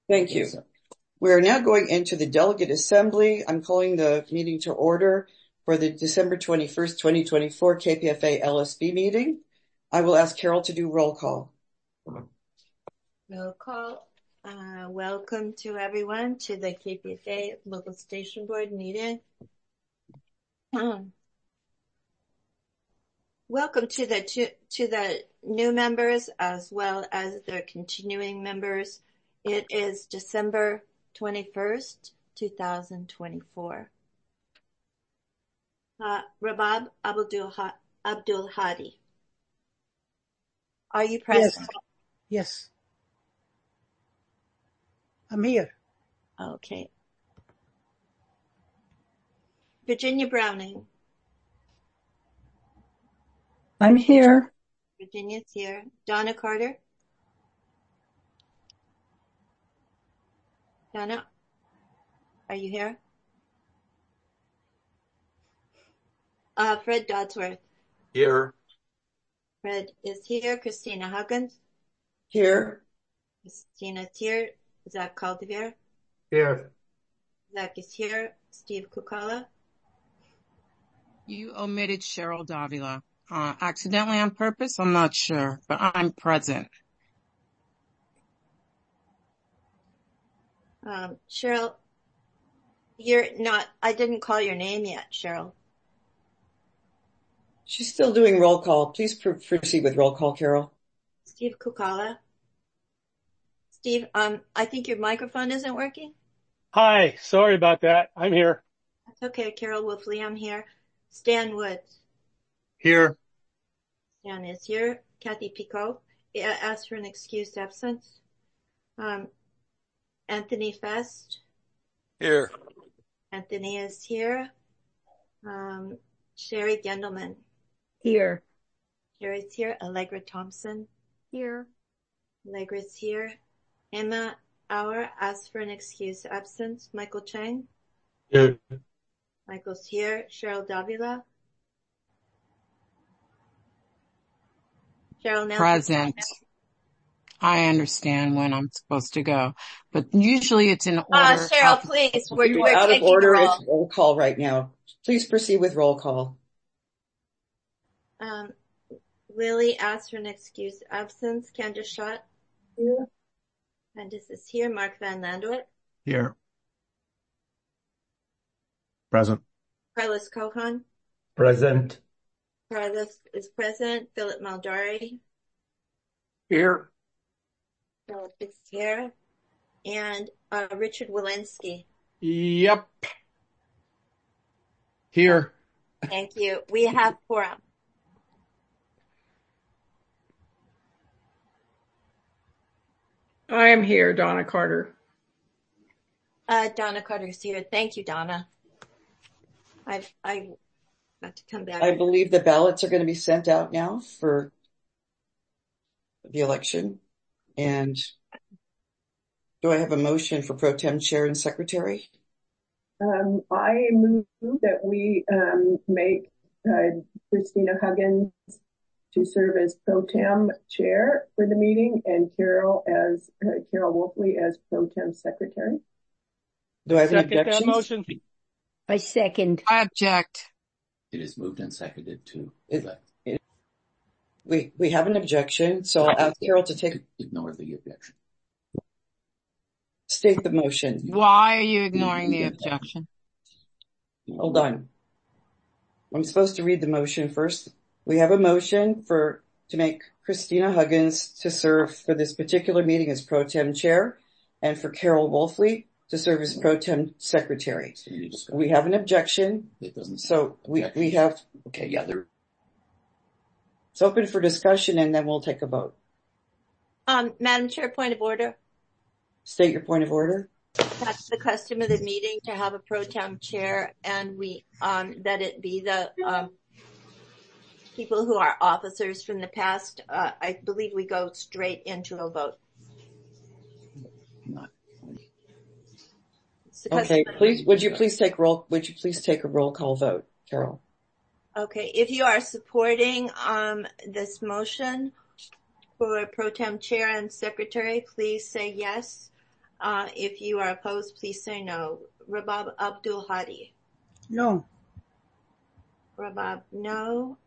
Thank you. We are now going into the delegate assembly. I'm calling the meeting to order for the December 21st, 2024 KPFA LSB meeting. I will ask Carol to do roll call. Roll call. Welcome to everyone to the KPFA Local Station Board meeting. Welcome to the new members as well as the continuing members. It is December 21st, 2024. Rabab Abdul Hadi. Are you present? Yes. I'm here. Okay. Virginia Browning. I'm here. Virginia's here. Donna Carter. Donna, are you here? Fred Dodsworth. Here. Fred is here. Christina Huggins. Here. Christina's here. Zach Caldevier. Here. Zach is here. Steve Kukala. You omitted Cheryl Davila. Accidentally on purpose? I'm not sure, but I'm present. Cheryl, you're not, I didn't call your name yet, Cheryl. She's still doing roll call. Please proceed with roll call, Carol. Steve Kukala. Steve, I think your microphone isn't working. Hi, sorry about that. I'm here. That's okay. Carol Wolfley, I'm here. Stan Woods. Here. Stan is here. Kathy Picot asked for an excused absence. Anthony Fest. Here. Anthony is here. Sherry Gendelman. Here. Sherry's here. Allegra Thompson. Here. Allegra's here. Emma Auer asked for an excused absence. Michael Chang. Here. Michael's here. Cheryl Davila. Cheryl Nelson. Present. I understand when I'm supposed to go, but usually it's in order. Cheryl, please. We're out of order. roll. It's roll call right now. Please proceed with roll call. Lily asked for an excused absence. Candace Schott. Here. Candace is here. Mark Van Landwit. Here. Present. Carlos Cohan. Present. Carlos is present. Philip Maldari. Here. Philip is here. And Richard Walensky. Yep. Here. Thank you. We have quorum. I am here, Donna Carter. Donna Carter's here. Thank you, Donna. I got to come back. I believe the ballots are going to be sent out now for the election. And do I have a motion for Pro Tem Chair and Secretary? I move that we make Christina Huggins to serve as Pro Tem Chair for the meeting and Carol Wolfley as Pro Tem Secretary. Do I have any Second that objections? motion. I second. I object. It is moved and seconded to We have an objection, so I'll ask Carol to ignore the objection. state the motion. Why are you ignoring the objection? Hold on. I'm supposed to read the motion first. We have a motion to make Christina Huggins to serve for this particular meeting as Pro Tem Chair and for Carol Wolfley to serve as Pro Tem Secretary. We have an objection. So we have, Okay, yeah, it's open for discussion and then we'll take a vote. Madam Chair, point of order. State your point of order. That's the custom of the meeting to have a Pro Tem Chair, and that it be the people who are officers from the past. I believe we go straight into a vote. Okay, would you please take a roll call vote, Carol? Okay, if you are supporting this motion for Pro Tem Chair and Secretary, please say yes. If you are opposed, please say no. Rabab Abdul Hadi. No. Rabab, no.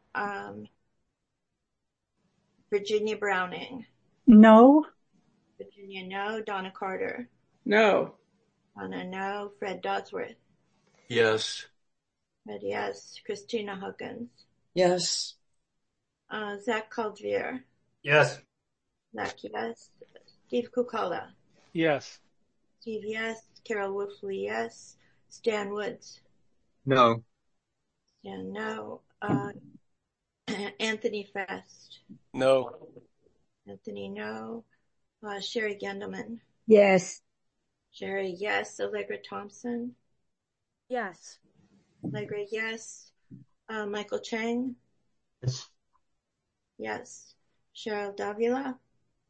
Virginia Browning. No. Virginia, no. Donna Carter. No. Donna, no. Fred Dodsworth. Yes. Fred, yes. Christina Huggins. Yes. Zach Calvier. Yes. Zach, yes. Steve Kukala. Yes. Steve, yes. Carol Wolfley, yes. Stan Woods. No. Stan, no. Anthony Fest. No. Anthony, no. Sherry Gendelman. Yes. Sherry, yes. Allegra Thompson. Yes. Allegra, yes. Michael Chang. Yes. Yes. Cheryl Davila.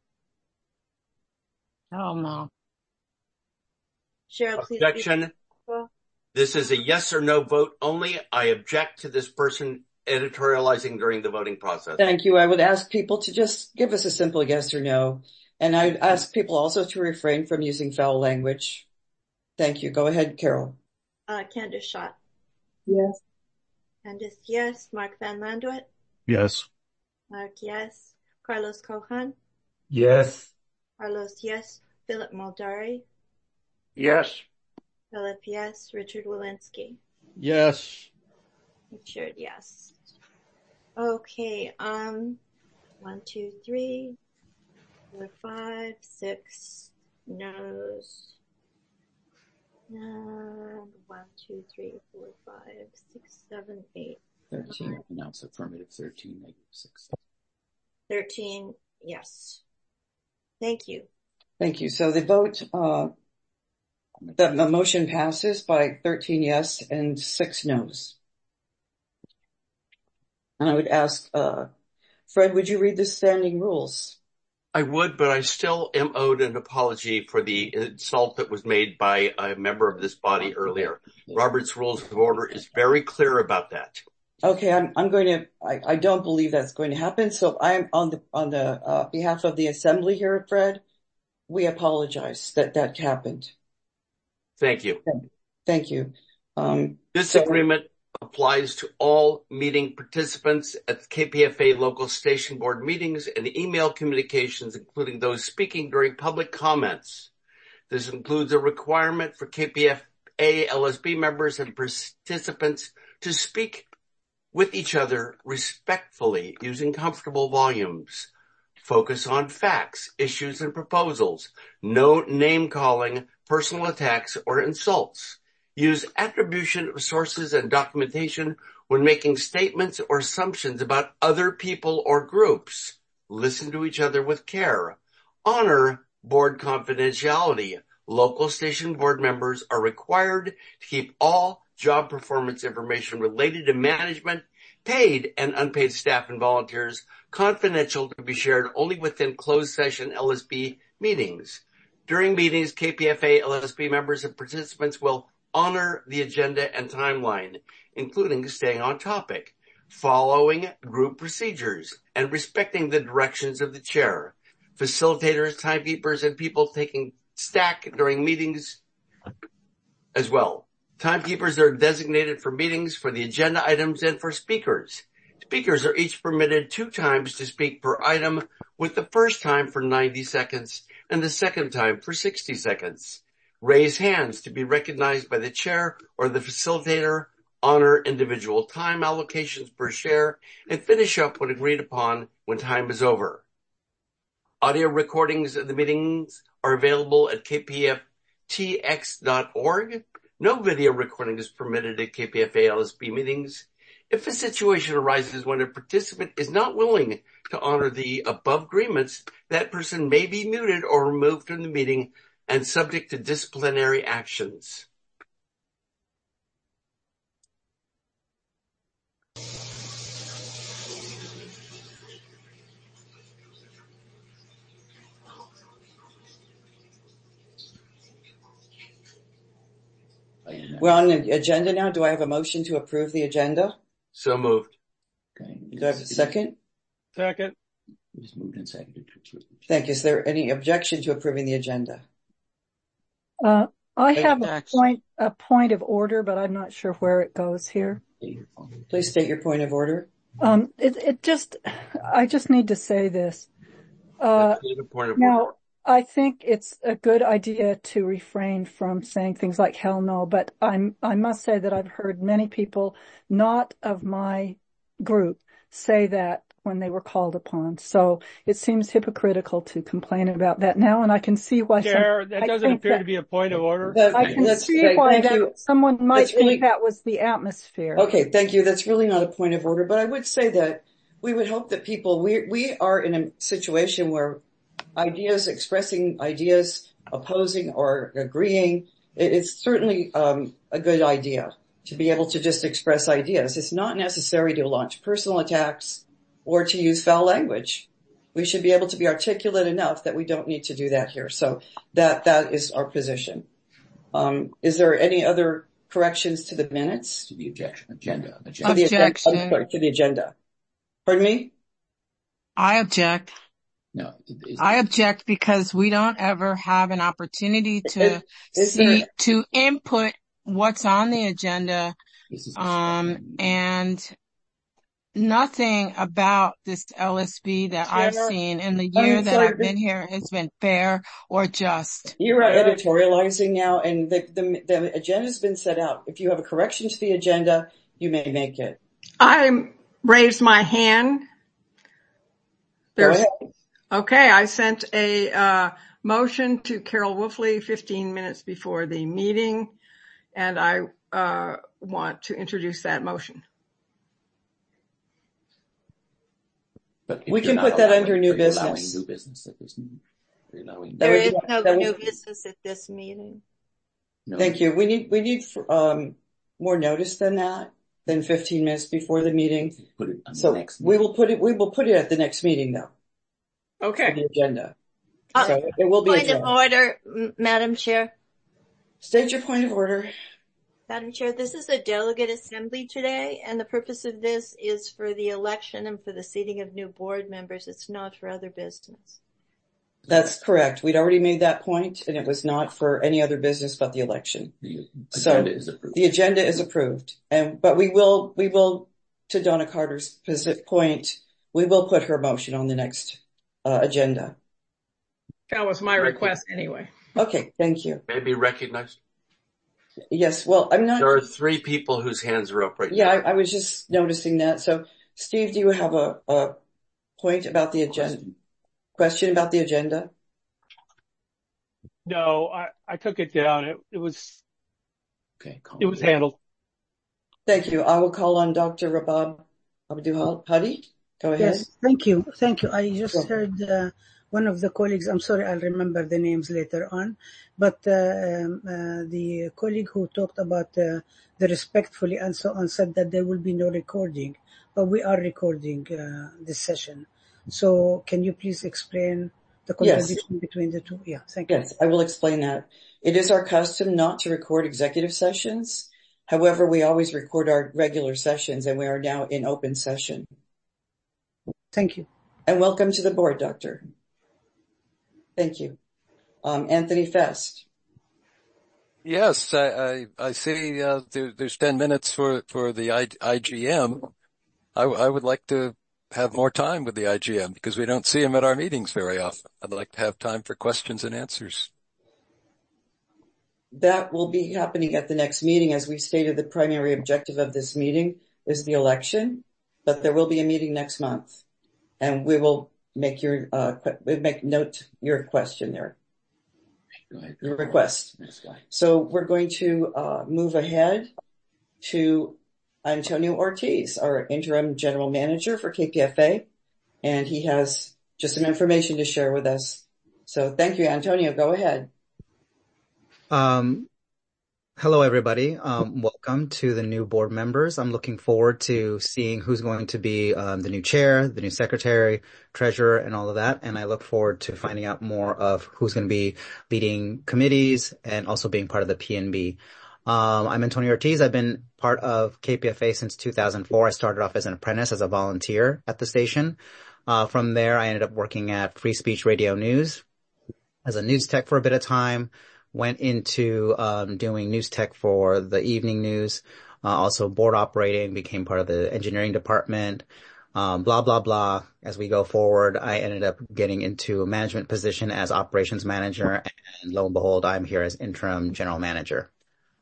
Oh, no. Cheryl, please. Objection. This is a yes or no vote only. I object to this person editorializing during the voting process. Thank you. I would ask people to just give us a simple yes or no. And I'd ask people also to refrain from using foul language. Thank you. Go ahead, Carol. Candace Schott. Yes. Candace, yes. Mark Van Landuit. Yes. Mark, yes. Carlos Cohan. Yes. Carlos, yes. Philip Muldari. Yes. Philip, yes. Richard Walensky. Yes. Richard, yes. Okay, 1, 2, 3, 4, 5, 6 no's. 1, 2, 3, 4, 5, 6, 7, 8. 13. Announce affirmative. 13, negative 6. 13, yes. Thank you. Thank you. So the vote, the motion passes by 13 yes and 6 no's. And I would ask, Fred, would you read the standing rules? I would, but I still am owed an apology for the insult that was made by a member of this body earlier. Robert's Rules of Order is very clear about that. Okay, I don't believe that's going to happen. So I'm on the behalf of the assembly here, Fred, we apologize that happened. Thank you. Thank you. This agreement applies to all meeting participants at KPFA local station board meetings and email communications, including those speaking during public comments. This includes a requirement for KPFA LSB members and participants to speak with each other respectfully using comfortable volumes. Focus on facts, issues, and proposals. No name-calling, personal attacks, or insults. Use attribution of sources and documentation when making statements or assumptions about other people or groups. Listen to each other with care. Honor board confidentiality. Local station board members are required to keep all job performance information related to management, paid and unpaid staff and volunteers confidential to be shared only within closed session LSB meetings. During meetings, KPFA LSB members and participants will honor the agenda and timeline, including staying on topic, following group procedures, and respecting the directions of the chair. Facilitators, timekeepers, and people taking stack during meetings as well. Timekeepers are designated for meetings, for the agenda items, and for speakers. Speakers are each permitted 2 times to speak per item, with the first time for 90 seconds and the second time for 60 seconds. Raise hands to be recognized by the chair or the facilitator, honor individual time allocations per share, and finish up when agreed upon when time is over. Audio recordings of the meetings are available at kpftx.org. No video recording is permitted at KPFA LSB meetings. If a situation arises when a participant is not willing to honor the above agreements, that person may be muted or removed from the meeting and subject to disciplinary actions. We're on the agenda now. Do I have a motion to approve the agenda? So moved. Okay. Do I have a second? Second. It was moved and seconded to approve. Thank you. Is there any objection to approving the agenda? I have Objection. a point of order, but I'm not sure where it goes here. Please state your point of order. I just need to say this. Point of Now, order. I think it's a good idea to refrain from saying things like hell no, but I must say that I've heard many people not of my group say that when they were called upon. So it seems hypocritical to complain about that now, and I can see why Chair, that doesn't appear to be a point of order. I can see why someone might think that was the atmosphere. Okay, thank you. That's really not a point of order, but I would say that we would hope that people, we are in a situation where expressing ideas, opposing or agreeing, it's certainly a good idea to be able to just express ideas. It's not necessary to launch personal attacks or to use foul language. We should be able to be articulate enough that we don't need to do that here. So that is our position. Is there any other corrections to the minutes? To the agenda. Objection. I'm sorry, to the agenda. Pardon me? I object. No. I object because we don't ever have an opportunity to to input what's on the agenda, and nothing about this LSB that I've seen in the year that I've been here has been fair or just. You're editorializing now, and the agenda's been set out. If you have a correction to the agenda, you may make it. I raised my hand. Go ahead. Okay, I sent a motion to Carol Wolfley 15 minutes before the meeting, and I want to introduce that motion. But we can put that under new business. There is no new business at this meeting. No. Thank you. We need more notice than that, than 15 minutes before the meeting. Put it on so the next we will put it at the next meeting though. Okay. The agenda. So it will be point of order, Madam Chair. State your point of order. Madam Chair, this is a delegate assembly today, and the purpose of this is for the election and for the seating of new board members. It's not for other business. That's correct. We'd already made that point, and it was not for any other business but the election. The agenda is approved. The agenda is approved, but we will, to Donna Carter's point, we will put her motion on the next agenda. That was my request anyway. Okay, thank you. May be recognized. Yes, well, I'm not. There are 3 people whose hands are up right now. Yeah, I was just noticing that. So, Steve, do you have a point about the agenda? Question about the agenda? No, I took it down. It was handled. Thank you. I will call on Dr. Rabab Abdul Hadi. Go ahead. Yes, thank you. I just heard one of the colleagues, I'm sorry, I'll remember the names later on, but the colleague who talked about the respectfully and so on said that there will be no recording, but we are recording this session. So can you please explain the contradiction between the two? Yeah, thank you. Yes, I will explain that. It is our custom not to record executive sessions. However, we always record our regular sessions, and we are now in open session. Thank you. And welcome to the board, Doctor. Thank you. Anthony Fest. Yes, I see there's 10 minutes for the IGM. I would like to have more time with the IGM because we don't see him at our meetings very often. I'd like to have time for questions and answers. That will be happening at the next meeting. As we stated, the primary objective of this meeting is the election, but there will be a meeting next month, and we will make note your question there. Go ahead. Your request. So we're going to move ahead to Antonio Ortiz, our interim general manager for KPFA, and he has just some information to share with us. So thank you, Antonio. Go ahead. Hello, everybody. Welcome to the new board members. I'm looking forward to seeing who's going to be the new chair, the new secretary, treasurer, and all of that. And I look forward to finding out more of who's going to be leading committees and also being part of the PNB. I'm Antonio Ortiz. I've been part of KPFA since 2004. I started off as an apprentice, as a volunteer at the station. From there, I ended up working at Free Speech Radio News as a news tech for a bit of time. went into doing news tech for the evening news, also board operating, became part of the engineering department, blah, blah, blah. As we go forward, I ended up getting into a management position as operations manager, and lo and behold, I'm here as interim general manager.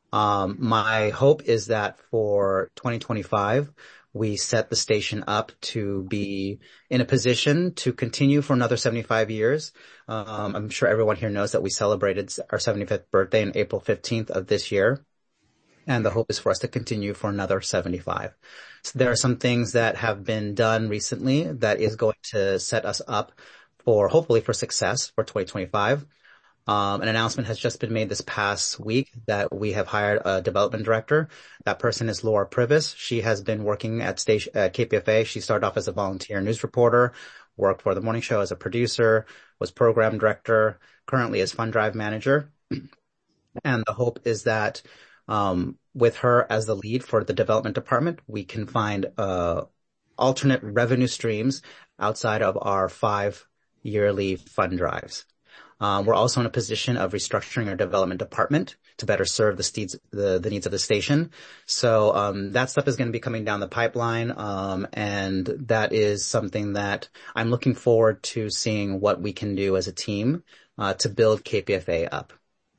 My hope is that for 2025, we set the station up to be in a position to continue for another 75 years. I'm sure everyone here knows that we celebrated our 75th birthday on April 15th of this year. And the hope is for us to continue for another 75. So there are some things that have been done recently that is going to set us up for, hopefully, for success for 2025. An announcement has just been made this past week that we have hired a development director. That person is Laura Privis. She has been working at KPFA. She started off as a volunteer news reporter, worked for the morning show as a producer, was program director, currently is fund drive manager. And the hope is that with her as the lead for the development department, we can find alternate revenue streams outside of our 5 yearly fund drives. We're also in a position of restructuring our development department to better serve the needs of the station. So that stuff is going to be coming down the pipeline, and that is something that I'm looking forward to seeing what we can do as a team to build KPFA up.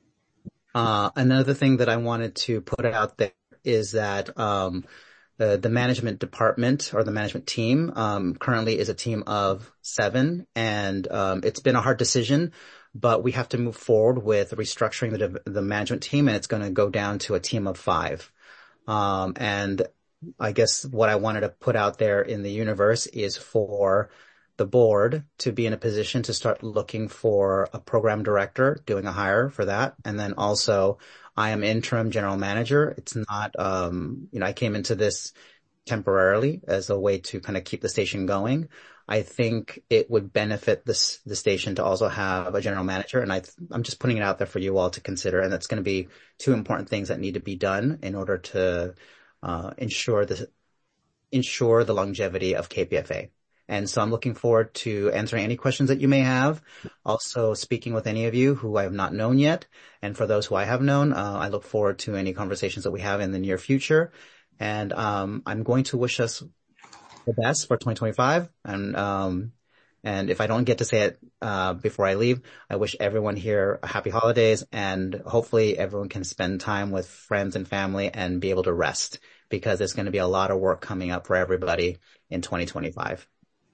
Another thing that I wanted to put out there is that the management department or the management team currently is a team of 7, and it's been a hard decision, but we have to move forward with restructuring the management team, and it's going to go down to a team of 5. And I guess what I wanted to put out there in the universe is for the board to be in a position to start looking for a program director, doing a hire for that. And then also I am interim general manager. It's not, I came into this temporarily as a way to kind of keep the station going. I think it would benefit the station to also have a general manager. And I'm just putting it out there for you all to consider. And that's going to be 2 important things that need to be done in order to, ensure the longevity of KPFA. And so I'm looking forward to answering any questions that you may have. Also speaking with any of you who I have not known yet. And for those who I have known, I look forward to any conversations that we have in the near future. And, I'm going to wish us the best for 2025. And if I don't get to say it, before I leave, I wish everyone here a happy holidays, and hopefully everyone can spend time with friends and family and be able to rest, because there's going to be a lot of work coming up for everybody in 2025.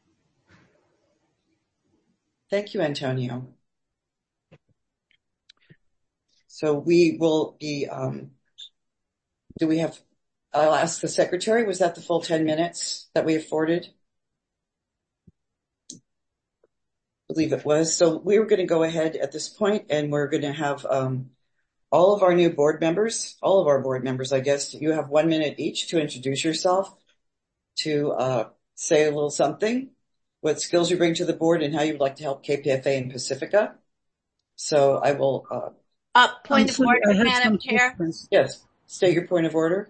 Thank you, Antonio. So we will be, I'll ask the secretary, was that the full 10 minutes that we afforded? I believe it was. So we were going to go ahead at this point, and we're going to have all of our board members, I guess. You have 1 minute each to introduce yourself, to say a little something, what skills you bring to the board, and how you would like to help KPFA in Pacifica. So I will... point of order, Madam Chair. Yes, state your point of order.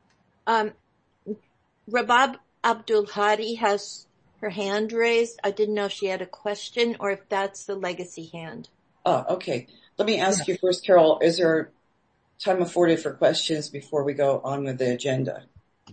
Rabab Abdul Hadi has her hand raised. I didn't know if she had a question or if that's the legacy hand. Oh, okay. Let me ask you first, Carol, is there time afforded for questions before we go on with the agenda?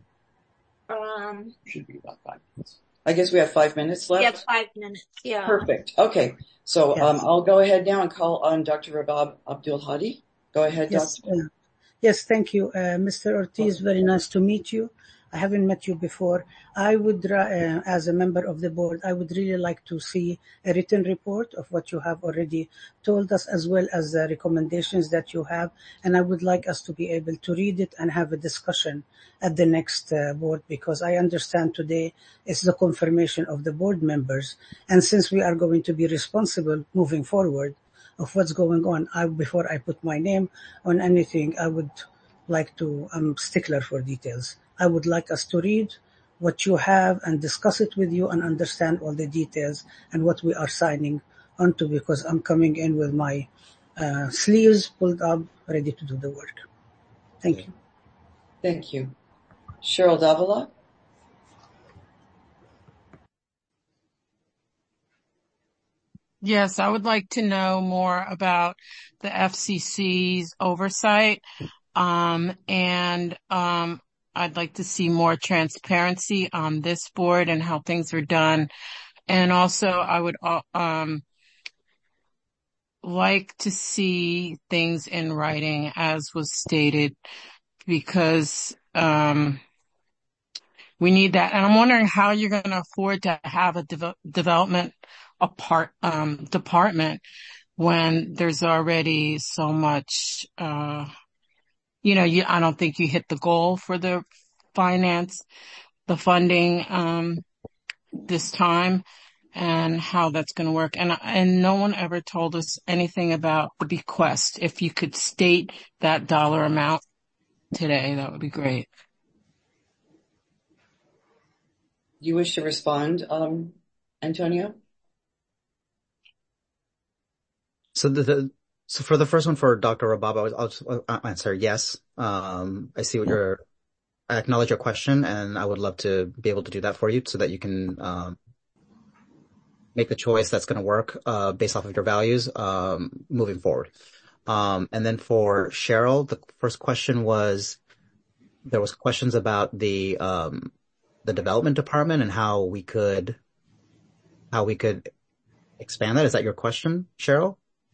Should be about 5 minutes. I guess we have 5 minutes left? Yeah, 5 minutes. Yeah. Perfect. Okay. So, I'll go ahead now and call on Dr. Rabab Abdul Hadi. Go ahead, Doctor. Yes, thank you. Mr. Ortiz, very nice to meet you. I haven't met you before. I would, as a member of the board, I would really like to see a written report of what you have already told us, as well as the recommendations that you have. And I would like us to be able to read it and have a discussion at the next board, because I understand today it's the confirmation of the board members. And since we are going to be responsible moving forward of what's going on, before I put my name on anything, I would like to, I'm stickler for details. I would like us to read what you have and discuss it with you and understand all the details and what we are signing onto, because I'm coming in with my sleeves pulled up, ready to do the work. Thank you. Thank you. Cheryl Davila. Yes, I would like to know more about the FCC's oversight. I'd like to see more transparency on this board and how things are done. And also I would, like to see things in writing as was stated, because, we need that. And I'm wondering how you're going to afford to have a development department when there's already so much, I don't think you hit the goal for the funding, this time, and how that's going to work. And no one ever told us anything about the bequest. If you could state that dollar amount today, that would be great. You wish to respond, Antonio? So for the first one for Dr. Rababa, I'll answer yes. I acknowledge your question, and I would love to be able to do that for you so that you can make the choice that's going to work based off of your values moving forward. And then for Cheryl, the first question there was questions about the development department and how we could expand that. Is that your question, Cheryl?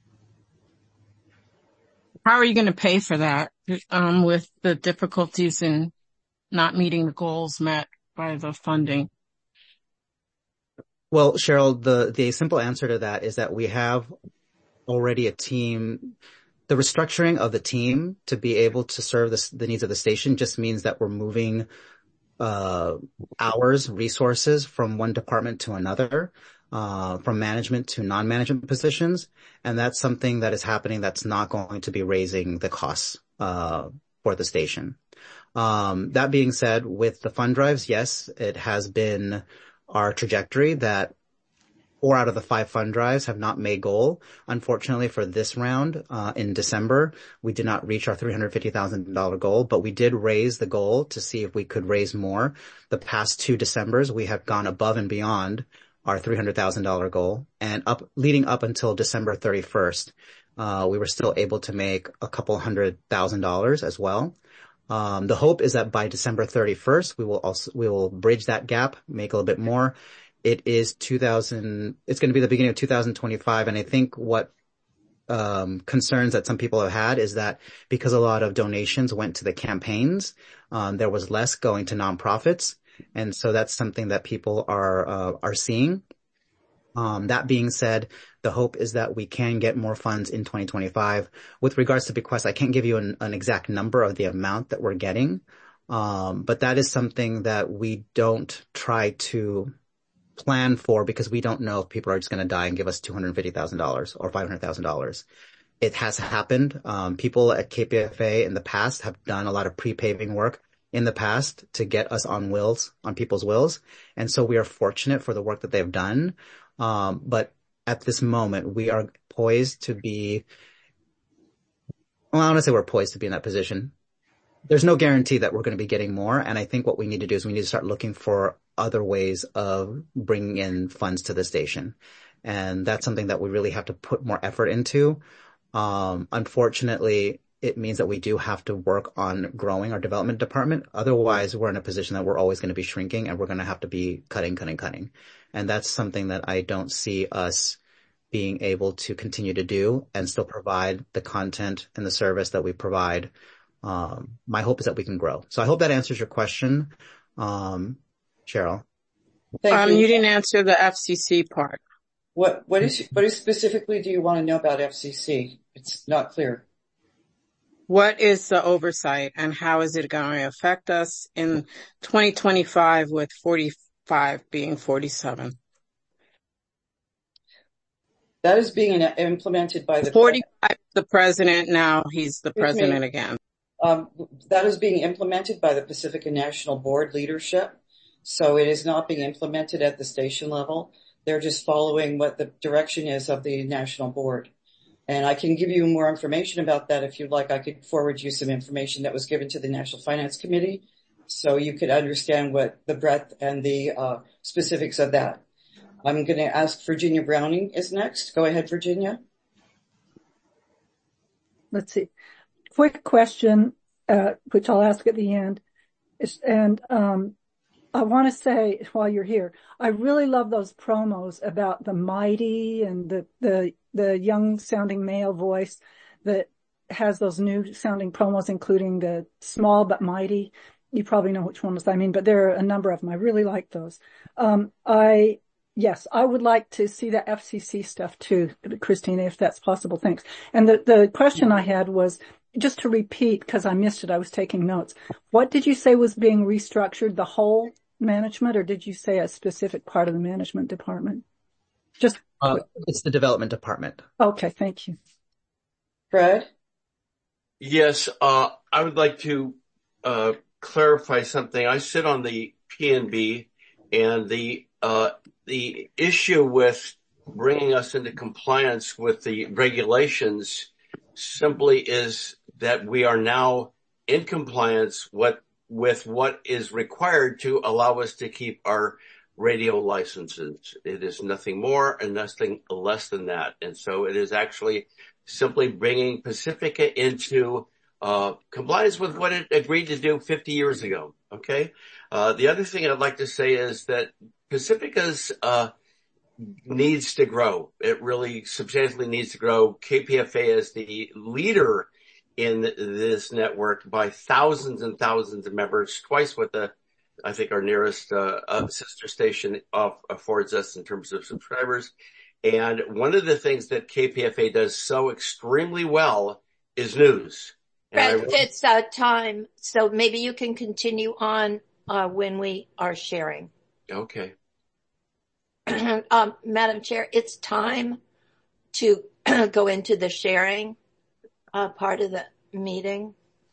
How are you going to pay for that with the difficulties in not meeting the goals met by the funding? Well, Cheryl, the simple answer to that is that we have already a team. The restructuring of the team to be able to serve the needs of the station just means that we're moving hours, resources from one department to another, from management to non-management positions. And that's something that is happening that's not going to be raising the costs for the station. That being said, with the fund drives, yes, it has been our trajectory that 4 out of the 5 fund drives have not made goal. Unfortunately, for this round, in December, we did not reach our $350,000 goal, but we did raise the goal to see if we could raise more. The past 2 Decembers, we have gone above and beyond our $300,000 goal, and leading up until December 31st, we were still able to make a couple $100,000 as well. The hope is that by December 31st, we will bridge that gap, make a little bit more. It's going to be the beginning of 2025. And I think what, concerns that some people have had is that because a lot of donations went to the campaigns, there was less going to nonprofits. And so that's something that people are seeing. That being said, the hope is that we can get more funds in 2025. With regards to bequest, I can't give you an exact number of the amount that we're getting. But that is something that we don't try to plan for because we don't know if people are just going to die and give us $250,000 or $500,000. It has happened. People at KPFA in the past have done a lot of pre-paving work in the past to get us on people's wills. And so we are fortunate for the work that they've done. But at this moment, we are poised to be, I want to say we're poised to be in that position. There's no guarantee that we're going to be getting more. And I think what we need to do is we need to start looking for other ways of bringing in funds to the station. And that's something that we really have to put more effort into. Unfortunately, it means that we do have to work on growing our development department. Otherwise, we're in a position that we're always going to be shrinking and we're going to have to be cutting. And that's something that I don't see us being able to continue to do and still provide the content and the service that we provide. My hope is that we can grow. So I hope that answers your question, Cheryl. Thank you. You didn't answer the FCC part. What specifically do you want to know about FCC? It's not clear. What is the oversight and how is it going to affect us in 2025 with 45 being 47? That is being implemented by the 45, the president. Now he's the president again. That is being implemented by the Pacifica National Board leadership. So it is not being implemented at the station level. They're just following what the direction is of the National Board. And I can give you more information about that if you'd like. I could forward you some information that was given to the National Finance Committee so you could understand what the breadth and the specifics of that. I'm going to ask Virginia Browning is next. Go ahead, Virginia. Let's see. Quick question, which I'll ask at the end. I want to say while you're here, I really love those promos about the mighty and the young sounding male voice that has those new sounding promos, including the small but mighty. You probably know which ones I mean, but there are a number of them. I really like those. Yes, I would like to see that FCC stuff too, Christina, if that's possible. Thanks. And the question I had was, just to repeat, because I missed it, I was taking notes. What did you say was being restructured? The whole management, or did you say a specific part of the management department? Just it's the development department. Okay, thank you. Fred? Yes, I would like to clarify something. I sit on the PNB, and the issue with bringing us into compliance with the regulations simply is that we are now in compliance with what is required to allow us to keep our radio licenses. It is nothing more and nothing less than that. And so it is actually simply bringing Pacifica into compliance with what it agreed to do 50 years ago. Okay. The other thing I'd like to say is that Pacifica's needs to grow. It really substantially needs to grow. KPFA is the leader in this network by thousands and thousands of members, twice what I think our nearest sister station affords us in terms of subscribers. And one of the things that KPFA does so extremely well is news. Fred, it's time, so maybe you can continue on when we are sharing. Okay. Madam Chair, it's time to go into the sharing part of the meeting.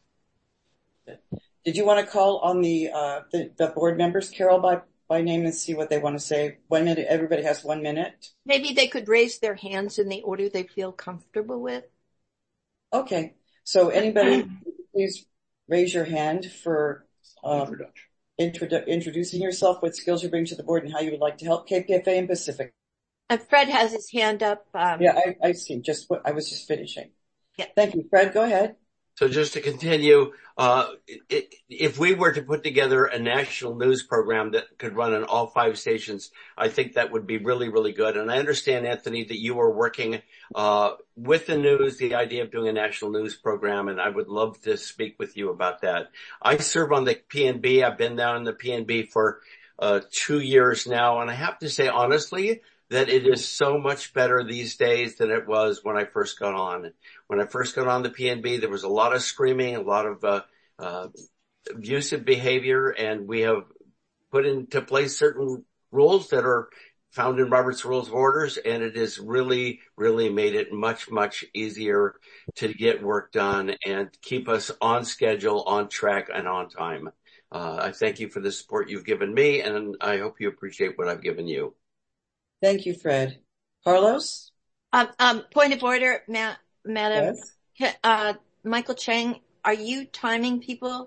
Did you want to call on the board members, Carol, by name and see what they want to say? 1 minute. Everybody has 1 minute. Maybe they could raise their hands in the order they feel comfortable with. Okay. So anybody, please raise your hand for introducing yourself, what skills you bring to the board, and how you would like to help KPFA and Pacific. And Fred has his hand up. Yeah, I see. I was just finishing. Yeah. Thank you. Fred, go ahead. So just to continue, if we were to put together a national news program that could run on all 5 stations, I think that would be really, really good. And I understand, Anthony, that you are working with the news, the idea of doing a national news program, and I would love to speak with you about that. I serve on the PNB. I've been down in the PNB for 2 years now, and I have to say honestly that it is so much better these days than it was when I first got on. When I first got on the PNB, there was a lot of screaming, a lot of abusive behavior, and we have put into place certain rules that are found in Robert's Rules of Orders, and it has really, really made it much, much easier to get work done and keep us on schedule, on track, and on time. I thank you for the support you've given me, and I hope you appreciate what I've given you. Thank you, Fred. Carlos? Point of order, Madam. Yes. Michael Chang, are you timing people?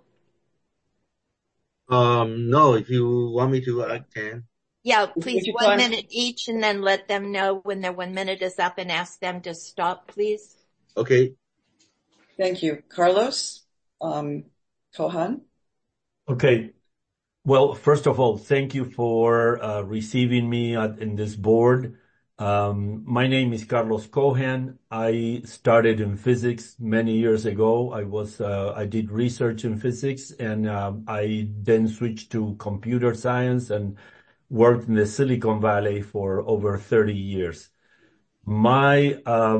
No, if you want me to, I can. Yeah, please, 1 minute each, and then let them know when their 1 minute is up and ask them to stop, please. Okay. Thank you. Carlos? Kohan? Okay. Well, first of all, thank you for receiving me in this board. My name is Carlos Cohen. I started in physics many years ago. I did research in physics, and I then switched to computer science and worked in the Silicon Valley for over 30 years. I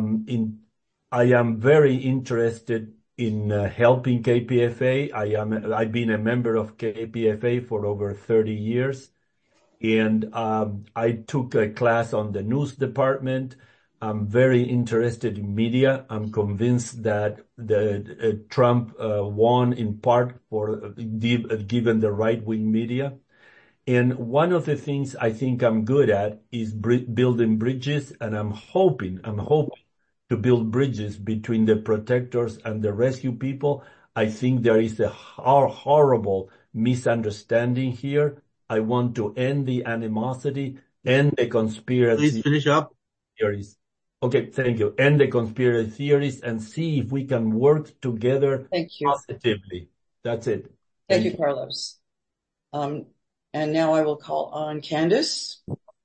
am very interested in helping KPFA. I've been a member of KPFA for over 30 years. And I took a class on the news department. I'm very interested in media. I'm convinced that Trump won in part for given the right-wing media. And one of the things I think I'm good at is building bridges, and I'm hoping to build bridges between the protectors and the rescue people. I think there is a horrible misunderstanding here. I want to end the animosity end the conspiracy. Please finish up. Theories. Okay, thank you. End the conspiracy theories and see if we can work together positively. That's it. Thank you, Carlos. And now I will call on Candace.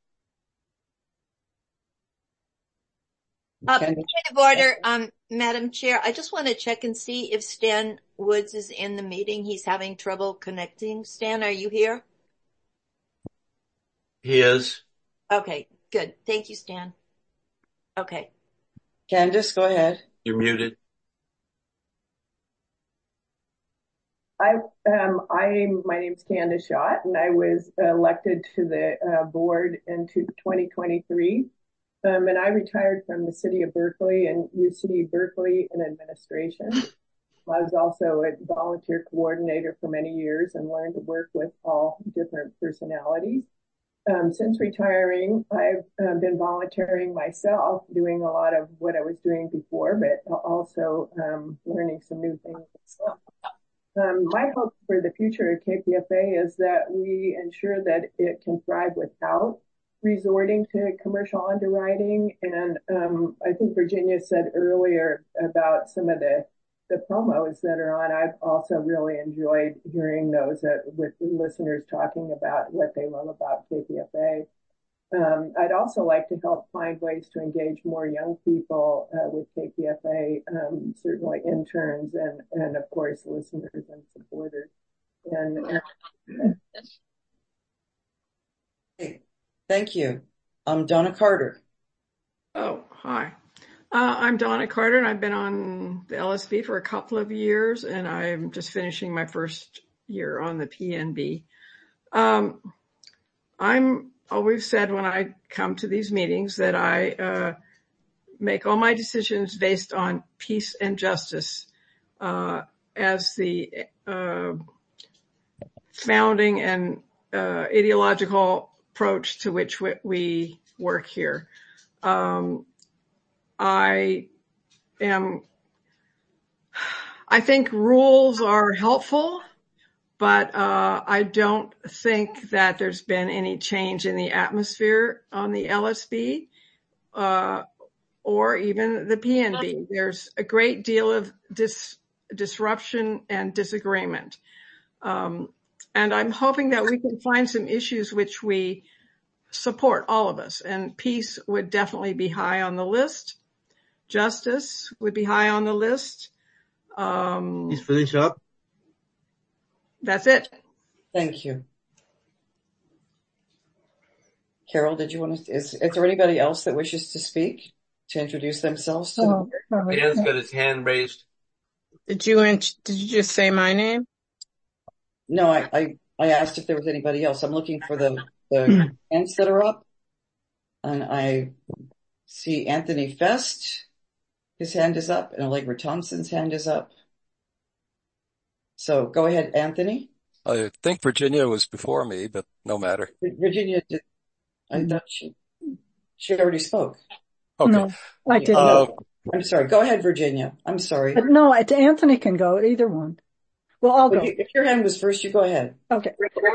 Point of order, Madam Chair. I just want to check and see if Stan Woods is in the meeting. He's having trouble connecting. Stan, are you here? He is. Okay, good. Thank you, Stan. Okay. Candace, go ahead. You're muted. My name's Candace Schott, and I was elected to the board in 2023. And I retired from the city of Berkeley and UC Berkeley in administration. I was also a volunteer coordinator for many years and learned to work with all different personalities. Since retiring, I've been volunteering myself, doing a lot of what I was doing before, but also learning some new things as well. My hope for the future of KPFA is that we ensure that it can thrive without resorting to commercial underwriting. And I think Virginia said earlier about some of the promos that are on. I've also really enjoyed hearing those with listeners talking about what they love about KPFA. I'd also like to help find ways to engage more young people with KPFA, certainly interns and of course listeners and supporters. Thank you. Donna Carter. Oh, hi. I'm Donna Carter, and I've been on the LSB for a couple of years, and I'm just finishing my first year on the PNB. I'm always said when I come to these meetings that I make all my decisions based on peace and justice as the founding and ideological approach to which we work here. I think rules are helpful, but I don't think that there's been any change in the atmosphere on the LSB or even the PNB. There's a great deal of disruption and disagreement. And I'm hoping that we can find some issues which we support, all of us. And peace would definitely be high on the list. Justice would be high on the list. Please finish up. That's it. Thank you. Carol, did you want to, is there anybody else that wishes to speak, to introduce themselves to the board? Dan's got his hand raised. Did you just say my name? No, I asked if there was anybody else. I'm looking for the hands that are up, and I see Anthony Fest. His hand is up, and Allegra Thompson's hand is up. So go ahead, Anthony. I think Virginia was before me, but no matter. Virginia did. I thought she already spoke. Okay. No, I didn't. I'm sorry. Go ahead, Virginia. I'm sorry. But no, Anthony can go, either one. Well, I'll go. If your hand was first, you go ahead. Okay.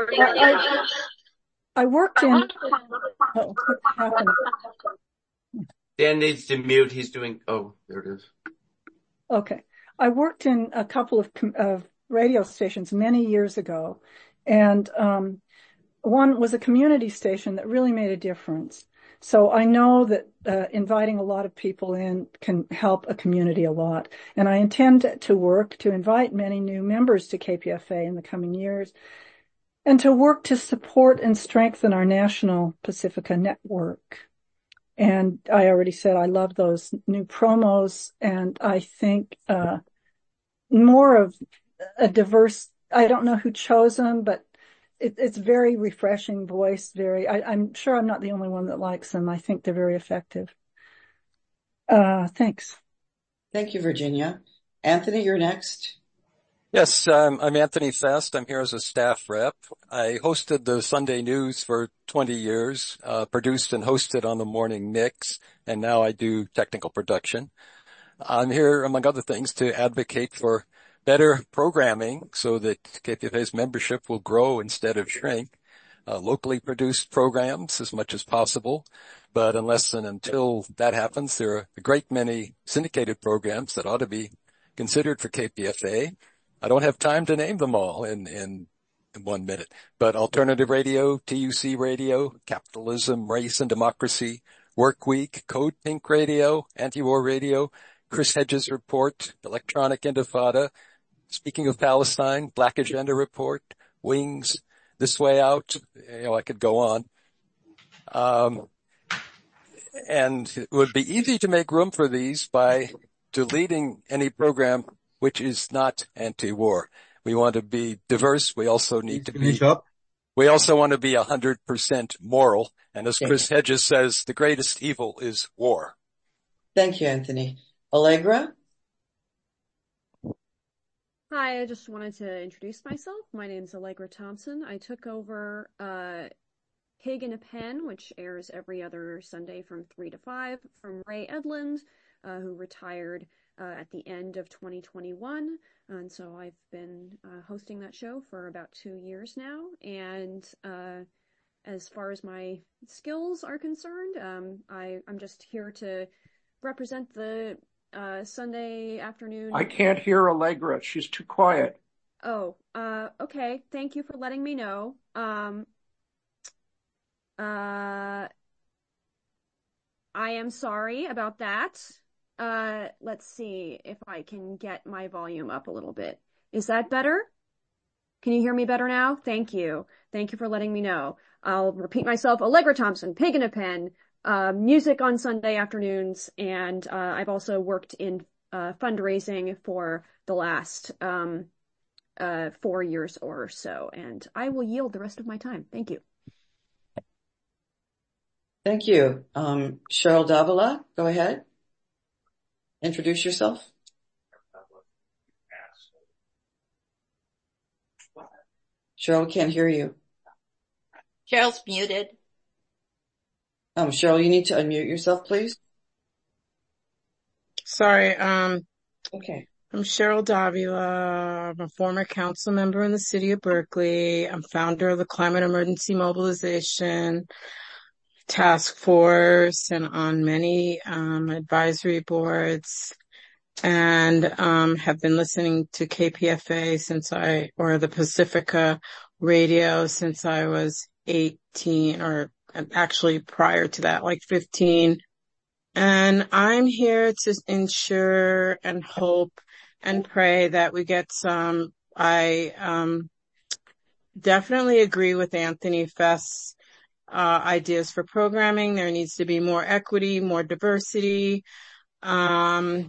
I worked in... Oh, what happened? Dan needs to mute. He's doing... Oh, there it is. Okay. I worked in a couple of radio stations many years ago, and one was a community station that really made a difference. So I know that inviting a lot of people in can help a community a lot. And I intend to work to invite many new members to KPFA in the coming years and to work to support and strengthen our national Pacifica network. And I already said I love those new promos, and I think more of a diverse, I don't know who chose them, but it's very refreshing voice. I'm sure I'm not the only one that likes them. I think they're very effective. Thanks. Thank you, Virginia. Anthony, you're next. Yes, I'm Anthony Fest. I'm here as a staff rep. I hosted the Sunday News for 20 years, produced and hosted on the Morning Mix, and now I do technical production. I'm here, among other things, to advocate for better programming so that KPFA's membership will grow instead of shrink. locally produced programs as much as possible. But unless and until that happens, there are a great many syndicated programs that ought to be considered for KPFA. I don't have time to name them all in 1 minute, but Alternative Radio, TUC Radio, Capitalism, Race and Democracy, Work Week, Code Pink Radio, Anti-War Radio, Chris Hedges Report, Electronic Intifada, Speaking of Palestine, Black Agenda Report, Wings, This Way Out. I could go on. And it would be easy to make room for these by deleting any program which is not anti-war. We want to be diverse. We also need to be, we also want to be 100% moral. And as Chris Hedges says, the greatest evil is war. Thank you, Anthony. Allegra? Hi, I just wanted to introduce myself. My name is Allegra Thompson. I took over Pig in a Pen, which airs every other Sunday from 3 to 5, from Ray Edlund, who retired at the end of 2021. And so I've been hosting that show for about 2 years now. And as far as my skills are concerned, I'm just here to represent the Sunday afternoon. I can't hear Allegra. She's too quiet. Oh, okay. Thank you for letting me know. I am sorry about that. Let's see if I can get my volume up a little bit. Is that better? Can you hear me better now? Thank you. Thank you for letting me know. I'll repeat myself. Allegra Thompson, Pig in a Pen, music on Sunday afternoons. And, I've also worked in, fundraising for the last, 4 years or so. And I will yield the rest of my time. Thank you. Thank you. Cheryl Davila, go ahead. Introduce yourself. Cheryl, can't hear you. Cheryl's muted. Cheryl, you need to unmute yourself, please. Sorry. Okay. I'm Cheryl Davila. I'm a former council member in the city of Berkeley. I'm founder of the Climate Emergency Mobilization Task Force and on many advisory boards, and have been listening to KPFA or the Pacifica radio since I was 18, or actually prior to that, like 15. And I'm here to ensure and hope and pray that we get some. I definitely agree with Anthony Fest's ideas for programming. There needs to be more equity, more diversity, and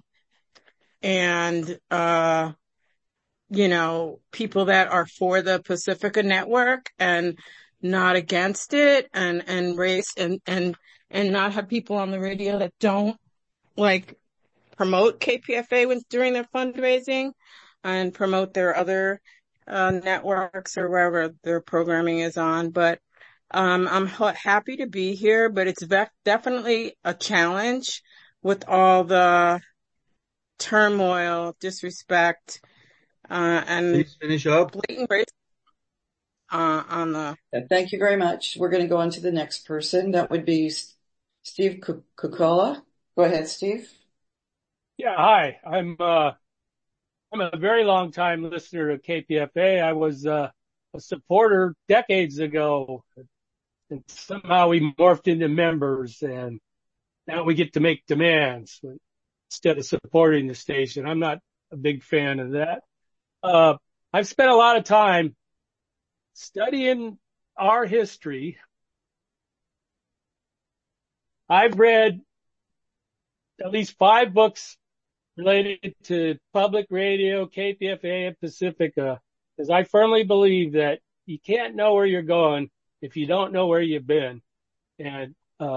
people that are for the Pacifica Network and not against it, and race and not have people on the radio that don't promote KPFA during their fundraising and promote their other networks or wherever their programming is on. But I'm happy to be here, but it's definitely a challenge with all the turmoil, disrespect, and please finish up. Blatant racism on the. Thank you very much. We're going to go on to the next person. That would be Steve Kukola. Go ahead, Steve. Yeah, hi. I'm a very long time listener to KPFA. I was a supporter decades ago. And somehow we morphed into members, and now we get to make demands instead of supporting the station. I'm not a big fan of that. I've spent a lot of time studying our history. I've read at least 5 books related to public radio, KPFA, and Pacifica, because I firmly believe that you can't know where you're going if you don't know where you've been. And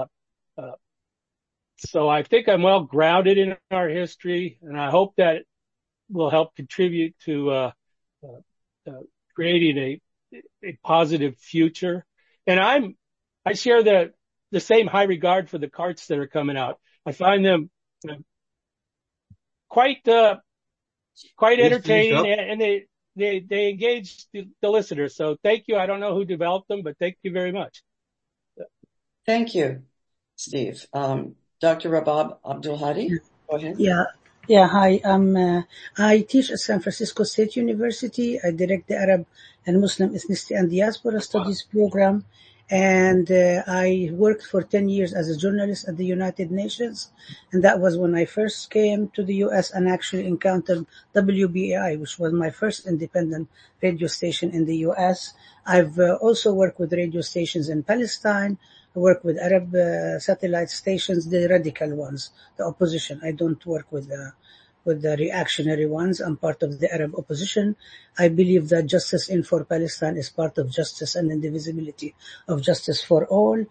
so I think I'm well grounded in our history, and I hope that it will help contribute to creating a positive future. And I share the same high regard for the carts that are coming out. I find them quite entertaining, and they engage the listeners. So thank you. I don't know who developed them, but thank you very much. Thank you, Steve. Dr. Rabab Abdulhadi, go ahead. Yeah. Hi. I teach at San Francisco State University. I direct the Arab and Muslim Ethnicity and Diaspora Studies program. And I worked for 10 years as a journalist at the United Nations. And that was when I first came to the U.S. and actually encountered WBAI, which was my first independent radio station in the U.S. I've also worked with radio stations in Palestine. I work with Arab satellite stations, the radical ones, the opposition. I don't work with the reactionary ones. I'm part of the Arab opposition. I believe that justice in for Palestine is part of justice and indivisibility of justice for all.